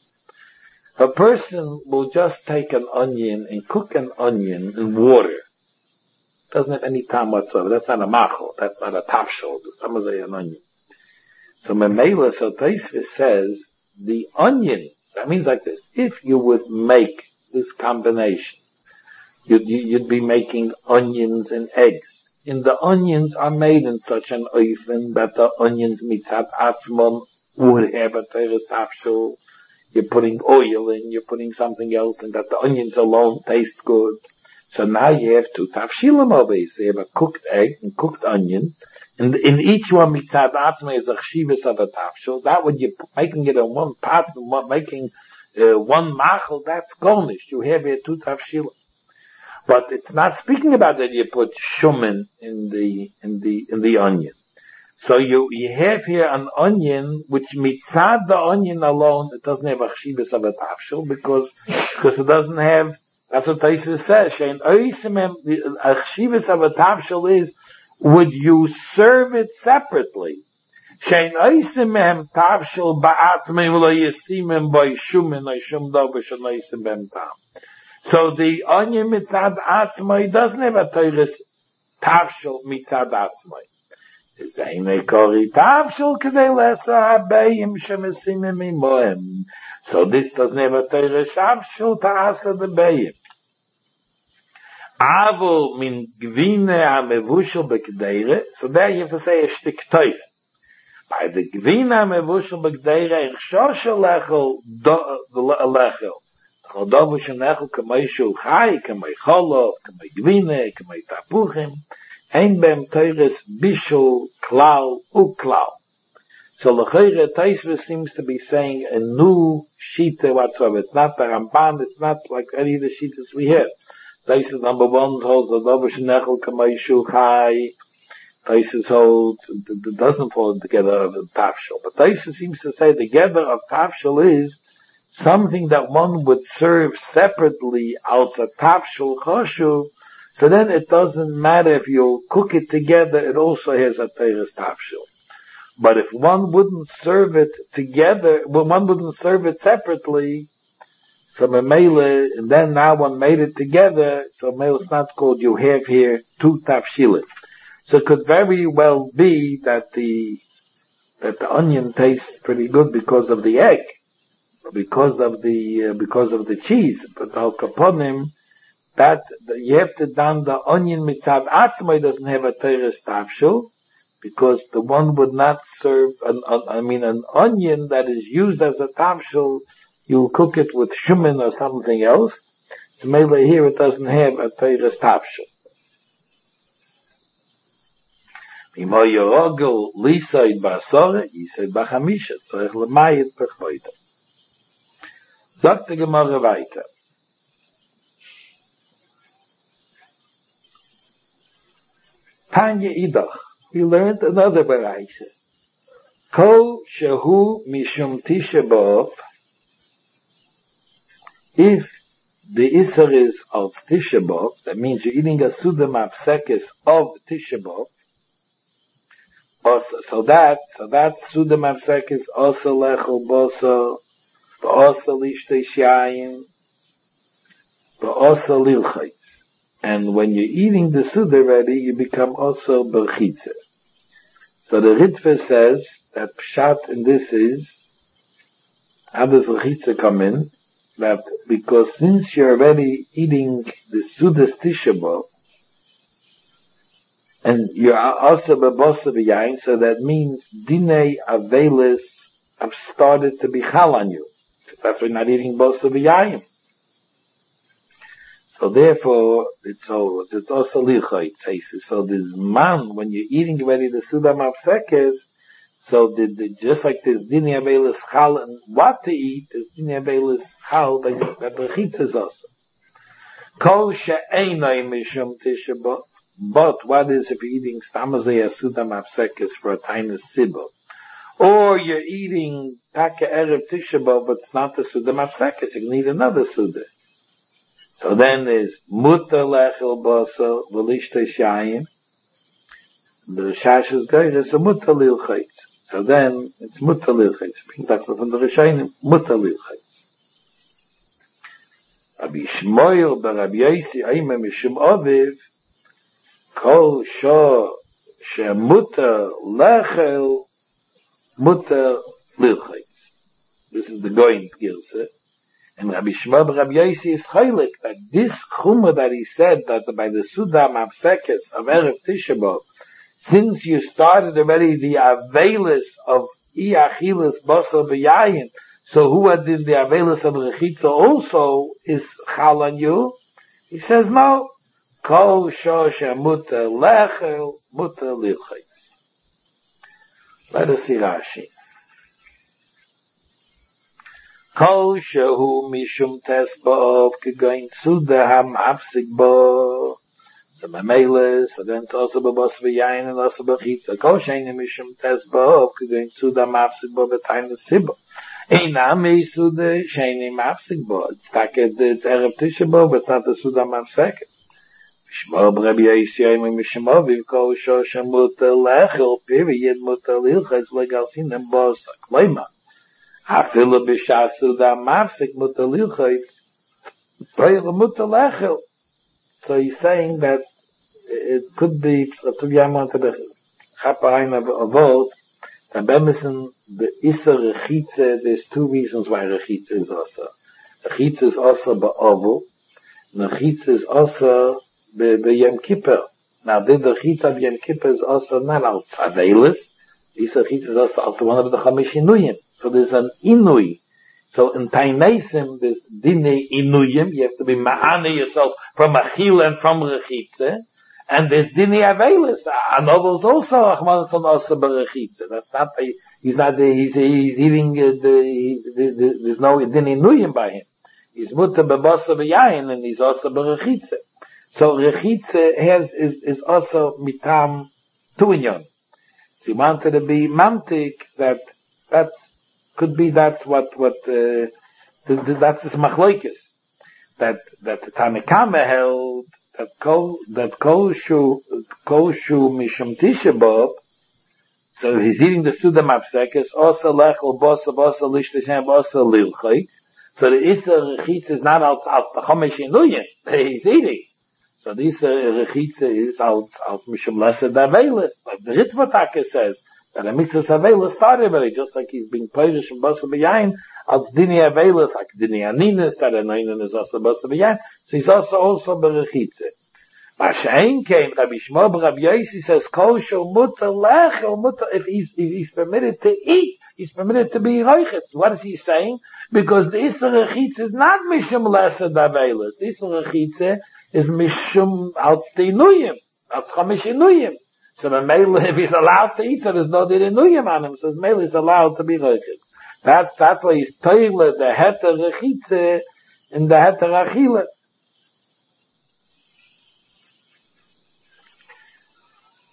A person will just take an onion and cook an onion in water. Doesn't have any tam whatsoever. That's not a machel. That's not a tafshel. Some say an onion. So Memela, so Taisva says, the onions, that means like this, if you would make this combination, you'd, you'd be making onions and eggs. And the onions are made in such an oifen that the onions mitzat atzmon would have a teres tafshel. You're putting oil in, you're putting something else, and that the onions alone taste good. So now you have two tafshilim over here. So you have a cooked egg and cooked onions, and in each one mitzat atzmon is a chshivas of a tafshel. That when you're making it in one pot, making uh, one machel, that's garnished. You have here two tafshilim. But it's not speaking about that you put shuman in the, in the, in the onion. So you, you have here an onion, which mitzad the onion alone, it doesn't have a chshivas of a tafshel, because, because it doesn't have, that's what Taisus says, shein oisimem, a chshivas of a tafshel is, would you serve it separately? Shein oisimem tafshel ba'atzmei v'lo yesimem by shuman, ay shum dover shein oisim bem tam. So the onion mitzad atzmai doesn't have a teres tafshel mitzad atzmai. It's eine kori tafshel kedei lesa habeim shemesimim imohem. So this doesn't have a teres tafshel ta'asa the beim. Avo min gvine hamevushel bekedeire. So there you have to say a shtik teire. By the gvine hamevushel bekedeire, ich shoshel lechel lechel. Chodovu shenechel kamei shul chai, kamei cholov, kamei gvine, kamei tapuchim, ein bem teures bishul klal uklal. So l'chayre Taisva seems to be saying a new shita whatsoever. It's not the Ramban, it's not like any of the shitas we have. Taisva number one holds Chodovu shenechel kamei shul chai. Taisva holds, it doesn't fall together of the tafshel. But Taisva seems to say the together of tafshel is something that one would serve separately outside tafshel choshuv, so then it doesn't matter if you cook it together, it also has a teres tafshel. But if one wouldn't serve it together, well, one wouldn't serve it separately, so memele, and then now one made it together, so memele it's not called, you have here two tafshilim. So it could very well be that the, that the onion tastes pretty good because of the egg. Because of the uh, because of the cheese, but al kaponim, that you have to done the onion mitzad atzmai doesn't have a teres tafshel, because the one would not serve an, an I mean an onion that is used as a tafshel. You cook it with shuman or something else. So maybe here it doesn't have a teres tafshel. Imo yorogel lisaid basore, yisaid bachamisha, tzarech lemayit bechloita. Sagt die Gemara weiter. Tanya Idach. We learned another baraisa. Kol shehu mishum tisha b'av. If the Isser is of Tisha B'av, that means you're eating a Suda Mafsekes of Tisha B'av. Also, so that, so that Suda Mafsekes also lechel boso, also lishtei shayim, also lilchitz. And when you're eating the Suda already, you become also berchitze. So the Ritva says that pshat in this is, how does berchitze come in? That because since you're already eating the Sudas Tisha B'av, and you're also bebosa b'yayin, so that means dinei avelis have started to be chal on you. That's why you're not eating bosa b'yayin. So therefore, it's so it's also licha. So this man, when you're eating already the Suda Mafsekes, so the, the, just like this dinei avelis chal and what to eat, this dinei avelis chal that the chitz is also. Kol she'enoi mishum Tisha B'av. But what is if you're eating stamazei Suda Mafsekes for a tiny sibba? Or you're eating taka erev Tisha B'av, but it's not the Suda Mafsekes, you need another Suda. So then there's muta lechel basa v'lishtei shayim. The Rishash is going, it's a muta lilchitz. So then it's muta lilchitz. That's from the Rishonim, muta lilchitz. Rabbi Shmuel bar Rabbi Yosi aima mishum aviv kol sho shemuta lechel muta lilchitz. This is the Goin's Gilsa. And Rabbi Shmuel bar Rabbi Yosi is chaylik that this chumah that he said that by the Suda Mafsekes of Erev Tisha B'av, since you started already the avelis of iachilas basar b'yayin, so who had in the avelis of rechitza also is chal on you? He says no. Kol shosha muta lechel muta lilchitz. Let us see Rashi. Kol shehu mishum tes ba'ov kegoin suda ham apsik bo. So memele, so then it's also b'bos v'yayin and also b'chitza. Kol sheinu mishum tes ba'ov kegoin suda ham apsik bo b'tayin l'sibbo. Einam me suda sheinu apsik bo. It's like it's Erev Tisha B'av, but it's not the Suda Mafsekes. Shmuel bar Rabbi Yosi aima mishum aviv kol shosha muta lechel period muta lilchitz legalsinem bosa kleima. Afilu b'shas Suda Mafsek muta lilchitz toiv muta lechel. So he's saying that it could be to Yamon to the Chaparein of Avot, that Bemison, the Issa Rechitze, there's two reasons why Rechitze is also. Rechitze is also Ba'avu, and Rechitze is also B'Yem Kippur. Now, the Rechitze of Yem Kippur is also not al Tzavelis, Issa Rechitze is also al one of the Chamish Inuyim. So there's an Inui. So in Tainesim, there's Dine Inuyim, you have to be Ma'ane yourself from Achila and from Rechitze, and there's Dine Avelis. Anovel's also Achman son also Berechitze. That's not, the, he's not, the, he's, he's eating, uh, the, he, the, the, there's no Dine Inuyim by him. He's Mutter Bebasa B'Yayin, and he's also Berechitze. So Rechitze has, is, is also Mitam Tuinyon. So he wanted to be Mamtik, that, that's, could be that's what what uh, the, the, that's this machloikis that that the Tanakama held that kol that kol shu kol shu mishum Tisha B'av. So he's eating the Suda Mafsekes also lechel bosa bosa lishteshem bosa lilchitz. So the Issa Rechitz is not out out the Chomesh Inuyim. He's eating. So the Issa Rechitz is out out mishum lesser davelis, like the Ritva Taka says. That a mitzvah Avelis started already, just like he's being Polish from Basa B'Yayin, als Dini Avelis, like Dini Aninis, that a Nainin is also Basa B'Yayin, so he's also also Berechitze. Mashain came, Rabbi Shmuel bar Rabbi Yosi says, Kol shel muta lechel muta, if he's, if he's permitted to eat, he's permitted to be Reichitz. What is he saying? Because the Issa Rechitze is not Mishum Lesser Davelis. The Issa Rechitze is Mishum Alts Teinuyim, Alts Chamish Inuyim. So the male, if he's allowed to eat, so there's no dinuyim on him. So the male is allowed to be reichit. That's that's why he's toilet the heter rechitze in the heter achila.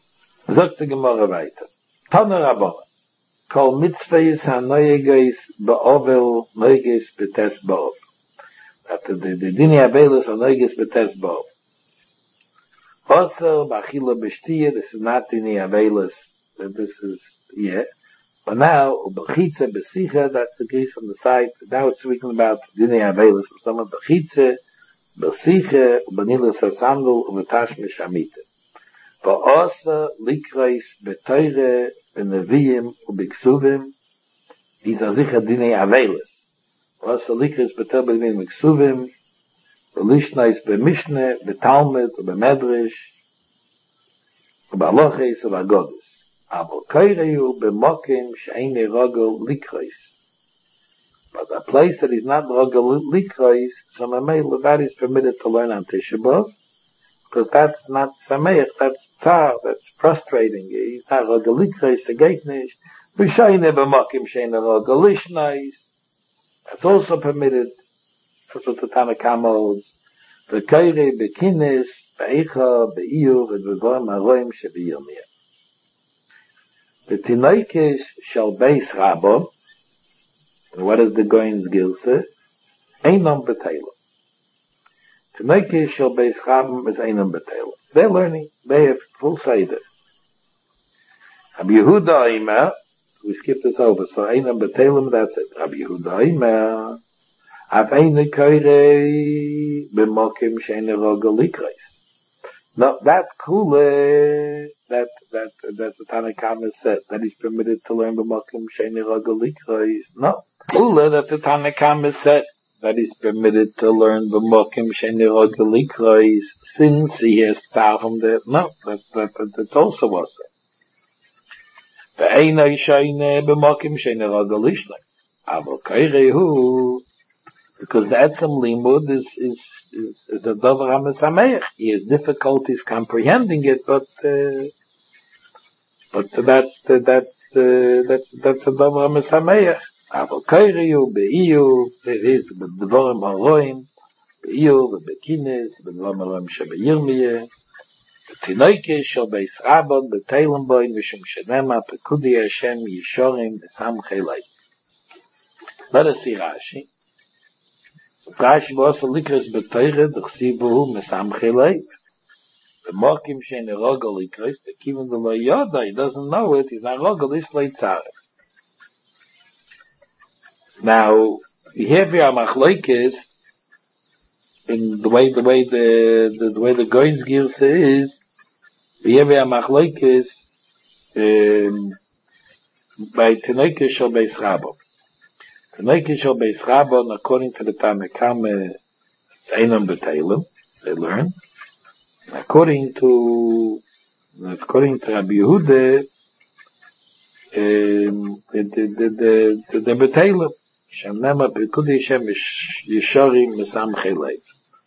Sagt die Gemara weiter. Tanner Rabbana. Kol mitzvahs hanoyegeis ba'ovel noyegeis betes ba'ov. That the, the, the dini abelis hanoyegeis betes ba'ov. Also, b'achila b'shtiya, this is not dini abelis, this is, yeah. But now, b'chitze b'sicha, that's the case on the side. Now it's speaking about dini abelis, some of b'chitze, b'sicha, b'nilas ha-sandal, v'tash mishamite. Ba'asa likreis b'teire, b'neviyim, u'b'iksuvim, these are sicher dini abelis. Ba'asa likreis b'teire, b'neviyim, u'b'iksuvim, b'lishnais b'mishne, b'talmud, b'medrish, b'aloches, b'agodus. Aber keireyu b'mokim she'ene rogel likreis. But a place that is not rogel likreis, so mamei, that is permitted to learn on Tisha B'Av, because that's not sameach, that's tzar, that's frustrating. He's not rogel likreis, the gate nicht. B'she'ene b'mokim she'ene rogel lishnais. That's also permitted. That's what the Tanna Kama holds. V'keire b'kines, b'eicha, b'iyur, v'dvorim haroim she'b'yirmiyah. The tinoikes shall base rabbo. What is the Goin's Gilse? Einam betayla. Tinoikes shall base rabbo is Einam betayla. They're learning. They have full seder. Rabbi Yehuda Omer, we skipped this over. So Einam betayla, that's it. Rabbi Yehuda Omer, af eine koire b'mokim she'ene rogel likreis. No, that kule, that, that, that the Tanna Kama said, that he's permitted to learn b'mokim she'ene rogel likreis. No. Kule, that the Tanna Kama said, that he's permitted to learn b'mokim she'ene rogel likreis, since he has found that. No, that, that, that, that also was it. Ve'eina she'ene b'mokim she'ene rogel lishnai. Avo kairehu, because the etzem limud is, is, is, is a davar ha'mesameach. He has difficulties comprehending it, but, uh, but that's, uh, that's, uh, that's, that's a davar ha'mesameach. Aval kairiyu, be'iyu, there is b'dvarim haroim, be'iyu, b'bekines, b'dvarim haroim she'b'yirmiyeh, b'tinoike shel beis rabban, b'teilim boin, v'shem shenema, pekudi Hashem, yishorim, v'samchei lei. Let us see Rashi. Rashi was a likres b'teire, d'chsivu mesamchei lei. The mokim she'ene rogel likres, even the lo yoda, he doesn't know it, he's not rogel, he's leitzaref. Now, we have here a machloikis, in the way, the way the, the, the way the Goin's Gilse is, we have here a machloikis, um, by Tinoike shel beis rabbo. Tinoike shel beis rabbo, according to the Tanna Kama, einam beteilim, they learn. According to, according to Rabbi Yehuda, um, the, the, the, the, the beteilim, Shanema Pekudi Hashem Yishorim Mesamchei Lei.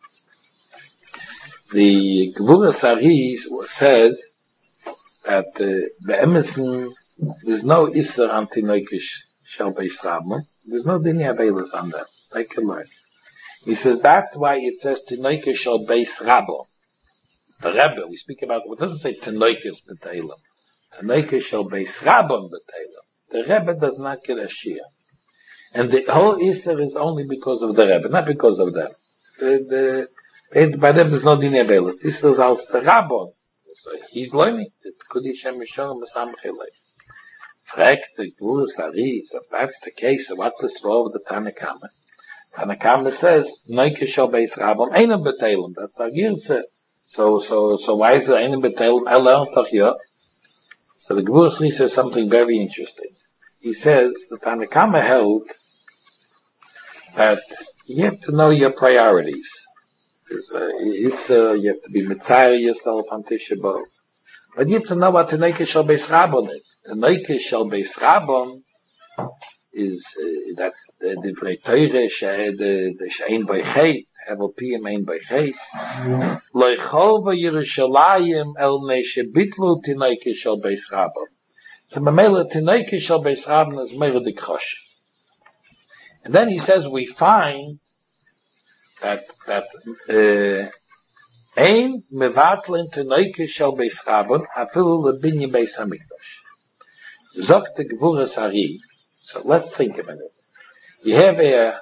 The Gevura Saris said that the Emerson, there's no Isser anti-Noikish Shel Beis Rabban. There's no Dini Abelis on that. They can learn. He says that's why it says Tinoikish Shel Beis Rabban. The Rebbe, we speak about, it doesn't say Tinoikish B'Teilim. Tinoikish Shel Beis Rabban B'Teilim. The Rebbe does not get a Shia. And the whole Isser is only because of the Rebbe, not because of them. The, the, it, by them there's no Dini Abelis. Isser is also the Rabbon. So he's learning. Could he Shem Yishon Mesamchei Lei? Fragt the Gevura Saris, if that's the case, so what's the story of the Tanna Kama? Tanna Kama says, Noike Shel Beis Rabban, Einam B'Teilim. That's our Girse. So, so, so why is it Einam B'Teilim? I learned toch yeah. So the Gevura Saris says something very interesting. He says, the Tanna Kama held that you have to know your priorities. Uh, it's, uh, you have to be mitzayir yourself on Tisha B'Av. But you have to know what Tinoike shel beis rabban is. Tinoike shel beis rabban is, uh, that's the divrei Torah, the the she'ein b'cheit, hevel piyim ein b'cheit. Lo yichol v'Yerushalayim el nei shebitlu Tinoike shel beis rabban. So Mamela Tinoike shel beis rabban is meredik chosh. And then he says we find that that uh, Ein mevatlin tenoike shel beis Rabban, afilu lebinyan beis hamikdash. Zogt the Gvuras Ari. So let's think a minute. You have a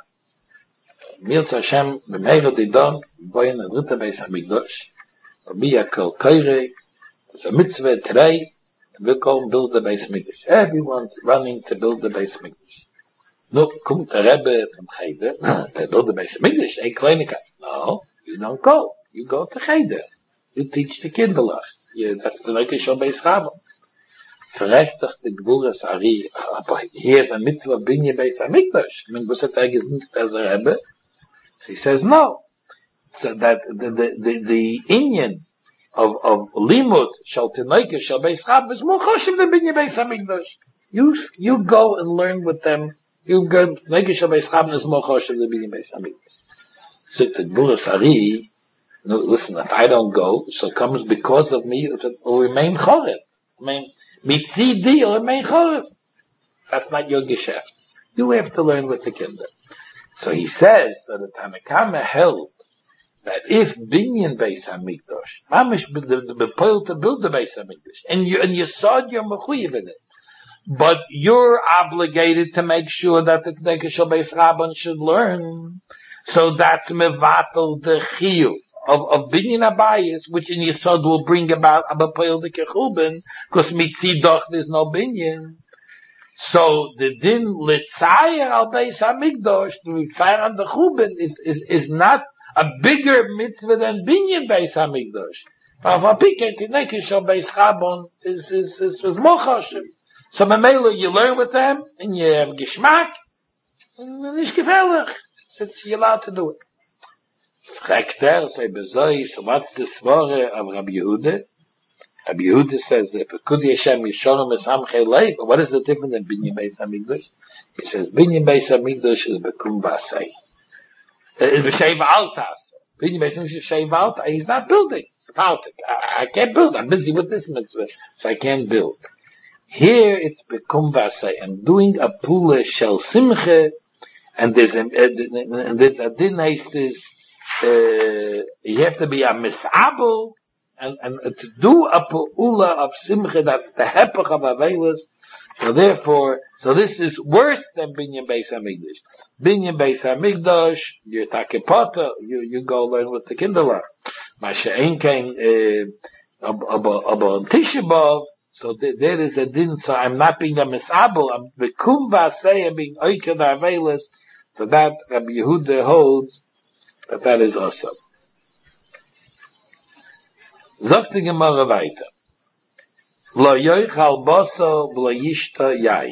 Mirz Hashem b'meiro didon, boyin a dritte beis hamikdash, be a kol koire, it's a mitzvah today, we'll go and build the beis hamikdash. Everyone's running to build the beis hamikdash. No, kommt der Rebbe from Cheder, to build the beis hamikdash, a kleinigkeit. No, you don't go. You go to Cheder. You teach the kinderlach. You, that's the like shel beis Rabban. Verrechtigt the Gvuras Ari, aber here's a mitzvah binyan beis hamikdash. I mean, was it eigentlich as a Rebbe? He says no. So that the the the, the Inyan of of limud shel tenoike shel beis Rabban is more choshev than binyan beis hamikdash. You you go and learn with them. You go tenoike shel beis Rabban is more choshev than binyan beis hamikdash. So the Gvuras Ari, no, listen, if I don't go, so it comes because of me, it will remain chorev. I mean, mitzidi will remain chorev. That's not your geschäft. You have to learn with the kinder. So he says that the Tanakama held that if binyan beis hamikdash, mamish the poil to build the beis hamikdash, and you and you saw you're mechuyev in it, but you're obligated to make sure that the Tnei Shel Beis Rabban should learn. So that's mevatel the chiyuv of of binyan abayis, which in Yesod will bring about abapoil the kechubin, because mitzidoch there's no binyan. So the din litzayer al beis hamikdash, the litzayer on the chubin is is is not a bigger mitzvah than binyan beis hamikdash. Avapike Tnei Shel Beis Rabban is is is is more choshev. So memelo you learn with them and you have geschmack, and it's gefährlich. Since you're allowed to do it. Fragt er, say bezoi, so what's the svore of Rabbi Yehuda? Rabbi Yehuda says, if it could Yeshem Yishorim es hamchei leif, what is the difference in binyan beis hamikdash? He says, binyan beis hamikdash is bekum basei. It's b'sheiv altas. Binyan beis hamikdash is b'sheiv altas. He's not building. It's politic. I, I can't build. I'm busy with this mitzvah, so I can't build. Here it's bekum basei. I'm doing a pula shel simche, and there's a, and there's a din is, uh, you have to be a misabel, and, and to do a pu'ula of simcha, that's the hepech of avelis. So therefore, so this is worse than binyan beis hamikdash. Binyan beis hamikdash, you're takepata, you, you go learn with the kinderlach. Masha ein kein, uh, about Tisha B'Av, so th- there is a din, so I'm not being a misabel, I'm bekum v'asei, I'm being oiked avelis. So that Rabbi Yehuda holds that that is awesome. Sagt die Gemara weiter. Lo yoichal boso v'lo yishta yai.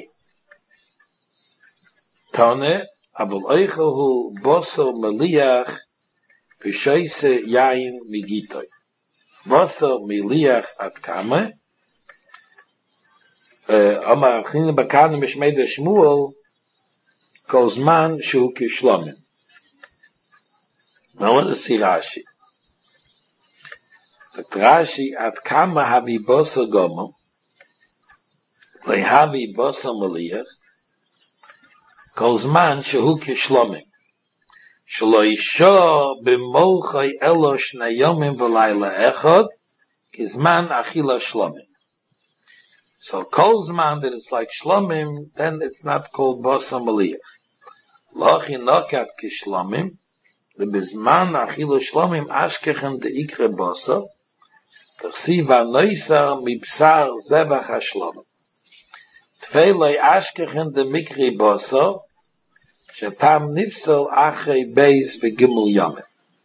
Tone, abul oichahu boso meliach v'shoyse yain migitoy. Boso meliach at kame. Amar achine bakane mishmei de Shmuel, Kozman shu kishlomim. Now let us see Rashi. The Rashi at kama havi bosa gomo, lehavi bosa maliyach, Kozman shu kishlomim. Shlo isha b'molchay elo shnei yomim v'layla echad, kizman achila shlomim. So Kozman that it's like shlomim, then it's not called bosa maliyach. Loch in nokat kishlomim, the bizman achilu shlomim ashkechem de ikre bosa, tersi vanoisa mibsar zevach hashlomim. Tfeilei ashkechem de mikri bosa, shetam nifsel achrei beis v'gimul yomim.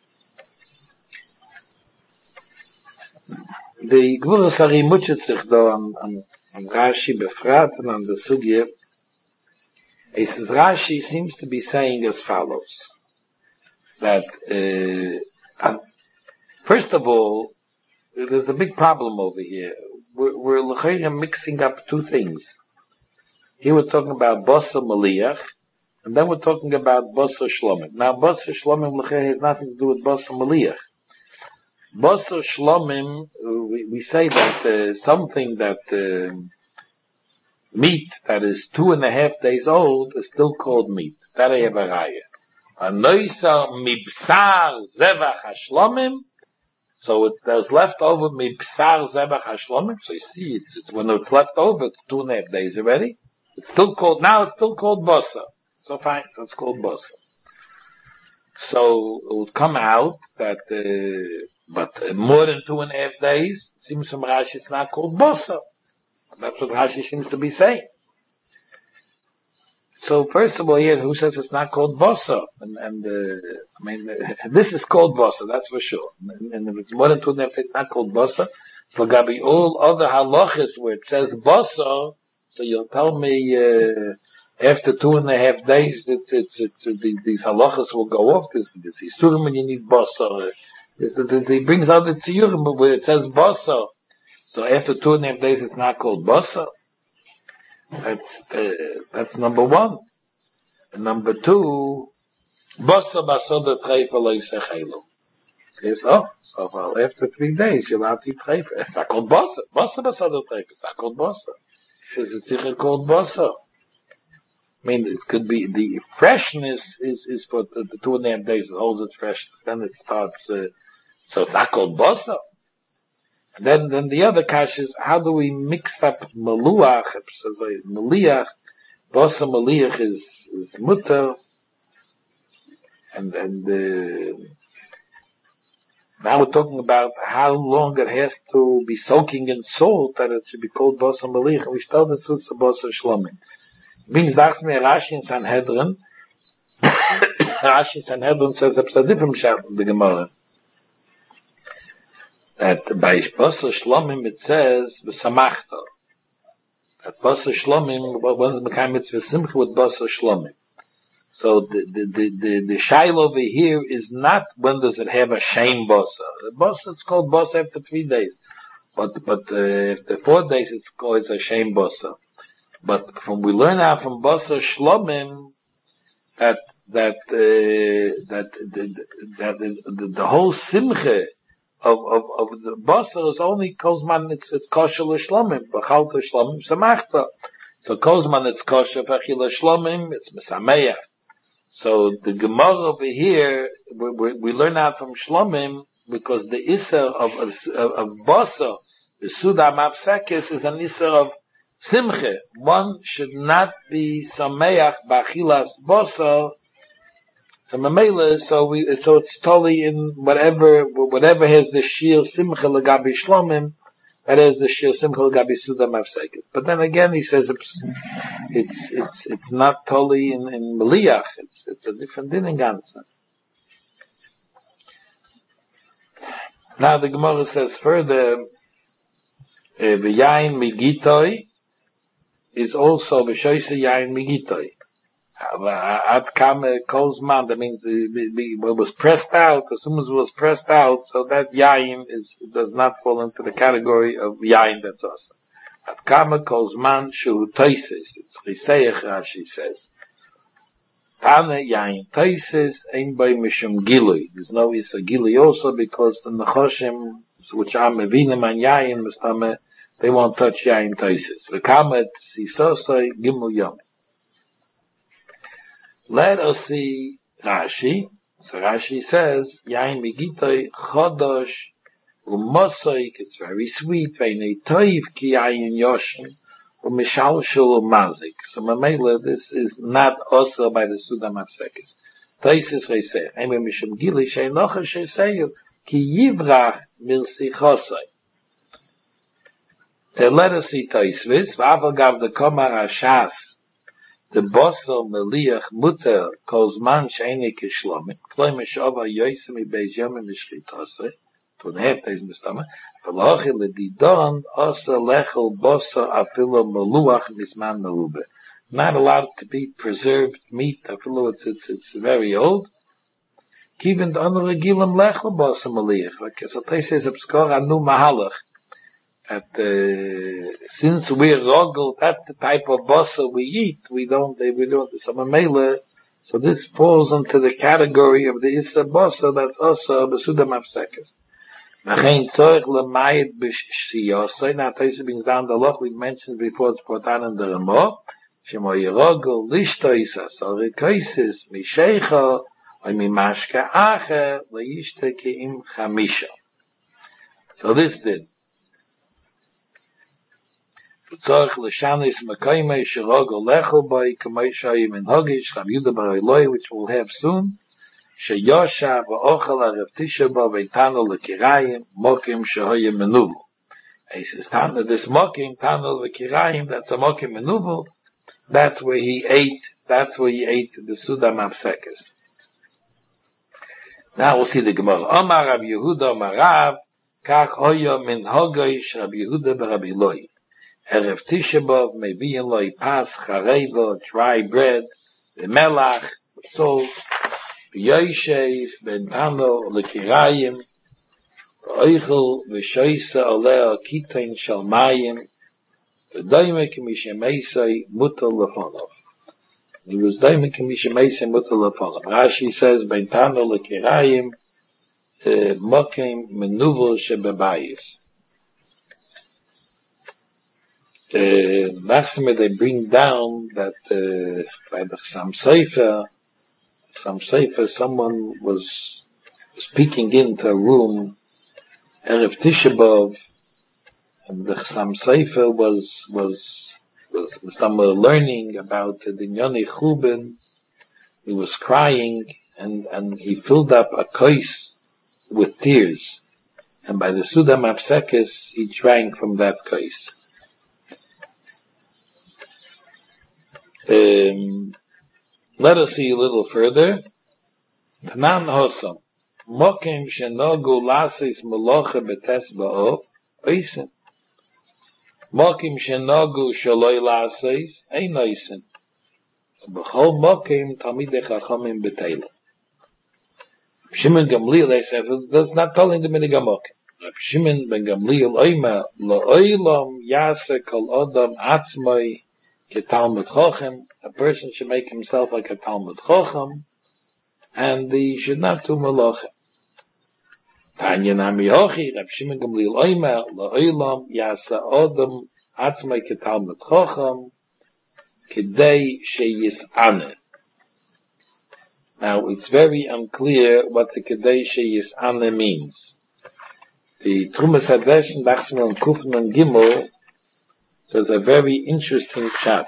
The Gvuras Ari mutchet sich da an, an, an Rashi befrat and an the Sugye. He says Rashi seems to be saying as follows, that uh, first of all, there's a big problem over here. We're, we're mixing up two things. Here we're talking about Bosa Maliyach, and then we're talking about Bosa Shlomim. Now Bosa Shlomim has nothing to do with Bosa Maliyach. Bosa Shlomim, we, we say that uh, something that uh, meat that is two and a half days old is still called meat. That I have a raya. Anoisa mibsar zevach hashlomim. So it, there's left over mi psar zebach hashlomim. So you see, it's, it's when it's left over, it's two and a half days already. It's still called, now it's still called basa. So fine, so it's called basa. So it would come out that, uh, but uh, more than two and a half days, it seems from Rashi it's not called basa. That's what Rashi seems to be saying. So first of all, here, who says it's not called basa? And, and uh, I mean, uh, this is called basa, that's for sure. And, and if it's more than two and a half days, it's not called basa. So Gabi, all other halachas where it says basa, so you'll tell me, uh, after two and a half days, it's, it's, it's, it's, these halachas will go off. This, this isurim when you need basa. It, it, it brings out the tziyurim, but where it says basa. So after two and a half days, it's not called basa. That's, uh, that's number one. And number two, basa basoda treifa lo yisechelu. Yes, oh, so well, after three days, you're allowed to eat treifa. It's not called basa. Basa basoda treifa. It's not called basa. Says it's sicher called basa. I mean, it could be, the freshness is, is for the, the two and a half days, it holds its freshness. Then it starts, uh, so it's not called basa. Then, then the other kash is, how do we mix up maluach, maliach, basa maliach is, is mutter, and, and, uh, now we're talking about how long it has to be soaking in salt that it should be called basa maliach, and we start the suits of basa shlomim. Means that's me Rashi in Sanhedrin. Rashi in Sanhedrin says a different shot in the Gemara. That by Basa Shlomim it says v'samachta. That Basa Shlomim, when it became mitzvah simcha with Basa Shlomim. So the the the the, the shail over here is not when does it have a shame Basa. The Basa it's called Basa after three days, but but uh, after four days it's called it's a shame Basa. But from we learn out from Basa Shlomim that that uh, that the, that the, the whole simcha of of of the Basa is only kozman it's it's kosher l'shlomim b'chalta shlomim samachta. So kozman it's kosher v'achila shlomim it's mesameach. So the Gemara over here we, we, we learn out from Shlomim because the iser of of, of Basa the Suda Mapsekis is an iser of Simche. One should not be sameach b'achilas basa. So mamela, so we, so it's totally in whatever, whatever has the shir simcha legabi shlomim, that is the shir simcha legabi suda mafsekes. But then again, he says it's, it's, it's, it's not totally in, in meliach. It's, it's a different din in Gansen. Now the Gemara says further, v'yayin migitoi, is also v'shoyse yayin migitoi. At kame kozman, that means it was pressed out, as soon as it was pressed out, so that yayin is, does not fall into the category of yayin that's also. At kame kozman shu toises, it's chiseich Rashi says. Tane yayin toises, ein by mishum gilui. There's no isa gilui also because the nechoshim, which are mevinim and yayin, mustame, they won't touch yayin toises. V'kamet sisosoi gimel yom. Let us see Rashi. So Rashi says, yayin migitoi chodosh u'mosoik, it's very sweet, v'nei toiv ki yayin yoshin u'mishalshul u'mazik. So Mamela, this is not also by the Sudam Apsekis. Toises reiseh, eme mishum gili she'nocha she'seyu ki yivrach milsi chosoi. Let us see Toisvis, v'avagav the Komar Hashas, the Bosel Meliach Mutter Kozman Sheini Kishlomim, Kloi Meshova Yoisem Ibeis Yomim Mishchitose, two and a half days Mistama, V'lochi Ledidon Osa Lechel Bosa Afilo Meluach Nisman Melube. Not allowed to be preserved meat, Afilo it's, it's, it's very old. Kivin Donor Regilam Lechel Bosa Meliach, like so they says Abskor Anu Mahalach. At, uh, since we're rogel, that's the type of basa we eat, we don't, we don't, so mamela, so this falls into the category of the issa basa, that's also besuda mafsekes. Machein tzorich lemayit b'shiyosoi, now Taisa brings down the loch we mentioned before, it's brought down in the Ramah, shemo yirogel lishto isa, so rekoisis, misheicha, or mimashka acher, leishte keim chamisha. So this did. Tzorch l'shanis mekayme shirogol lechel by kameshayim in Hogish Rav Yehuda bar Eloi, which we'll have soon. Sheyosha v'ochel Rav Tisha ba v'tanu l'kirayim mokim shehoyim menuvel. He says, Tana, this mokim, Tana l'kirayim, that's a mokim menuvel. That's where he ate, that's where he ate the Suda Mapsekes. Now we'll see the Gemara. Omar Rav Yehuda Omar Rav, kach hoyo min Hogish Rav Yehuda bar Rav Eloi. Erev Tisha B'Av, maybe in loy pas, charevo, dry bread, the melach, salt, v'yoshev, v'entano, l'kirayim, v'oichel, v'shoysa oleo, kitain shal mayim, v'doime k'mishemeisai, mutal lefonov. He was doime k'mishemeisai, mutal lefonov. Rashi says, v'entano, l'kirayim, mokim, menuvel, shebebayis. Uh, last time they bring down that uh, by the Chassam Sofer, some Sofer, someone was speaking into a room, Erev Tisha B'Av, and the Chassam Sofer was was was, was some learning about the Yoni Chubin. He was crying, and and he filled up a kos with tears, and by the Suda Mapsekes he drank from that kos. Um, let us see a little further. Tanan Hosam. Mokim shenogu lasis melocha betes ba'ov. Oisen. Mokim shenogu shaloi lasis. Ein oisen. B'chol mokim talmidei chachamim beteilah. Shimon Gamliel, they say, that's not telling the minig mokim. Shimon ben Gamliel oima la'oilam yase kol adam atzmai Talmud Chochem, a person should make himself like a Talmud Chochem, and he should not do Malachem. Tanya Nami Hochi, Rab Shimon Gamliel Oimer, La'olam Yasa Odom Atzmai Talmud Chochem, Kedei Sheyis'aneh. Now, it's very unclear what the Kedei Sheyis'aneh means. The Trumas Hadeshen, Bachsman and Kufman and Gimel, so it's a very interesting chat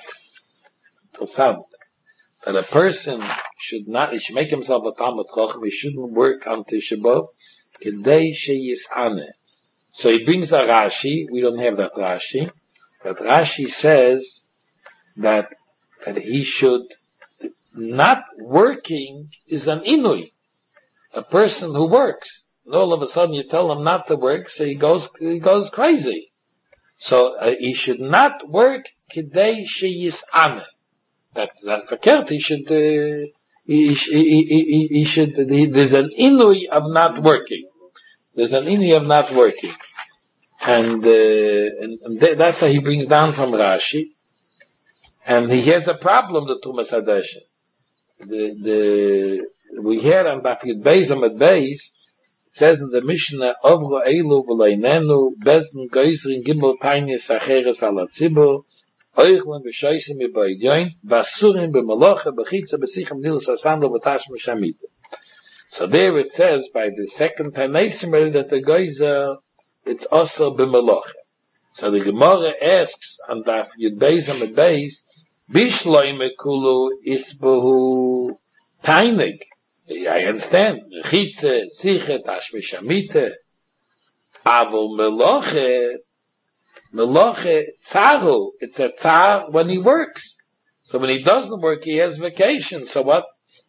to sound that a person should not, he should make himself a Talmud Chochem, he shouldn't work on Tisha B'Av, Kedei Sheyis'aneh. So he brings a Rashi, we don't have that Rashi, but Rashi says that, that he should, not working is an Inui, a person who works. And all of a sudden you tell him not to work, so he goes, he goes crazy. So uh, he should not work Kedei Sheyis'aneh. That that's verkehrt. He should uh, he, he, he, he should. He, there's an inui of not working. There's an inui of not working, and, uh, and, and th- that's how he brings down from Rashi. And he has a problem. The Tumas Hadeshen. The the we hear on Bafid Beis Amad Beis. It says in the Mishnah, Ovro Eilu V'Leinenu, Bezden Geisrin Gimel Painis Acheres Ala Tzibur, Oichlen V'Shoisim V'Boidyoin, V'Asurim V'Malocha, V'Chitza B'Sichem Nil Sasando V'Tash M'Shamita. So there it says, by the second Tanaisim, that the Geiser, it's also B'Malocha. So the Gemara asks, on Daf Yud Beis Amad Beis, Bishloi Mekulu Isbahu Tainig. I understand. Chitze, Sichet, Ashmishamite. Avol Meloche, Meloche, Tzaru. It's a tzar when he works. So when he doesn't work, he has vacation. So what?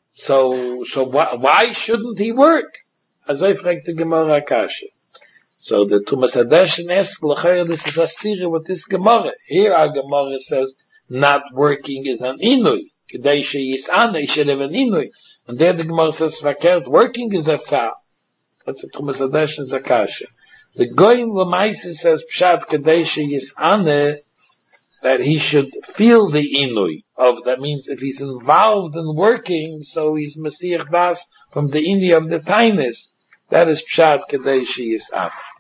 So, so wh- why shouldn't he work? As I fragt the Gemara Akasha. So the Tumas Hadeshen asks, L'chayr, this is a stira with this Gemara. Here our Gemara says, not working is an Inui. Kedei Sheyis'aneh, he should have an Inui. And there the Gemara says, verkehrt, working is a tzar. That's a Tumas Hadeshen Zakasha. The Goyim Lamaisi says, Pshat Kedei Sheyis'aneh, that he should feel the Inui of, that means if he's involved in working, so he's Mesiach Das from the Inui of the Tainis. That is Pshat Kedei Sheyis'aneh.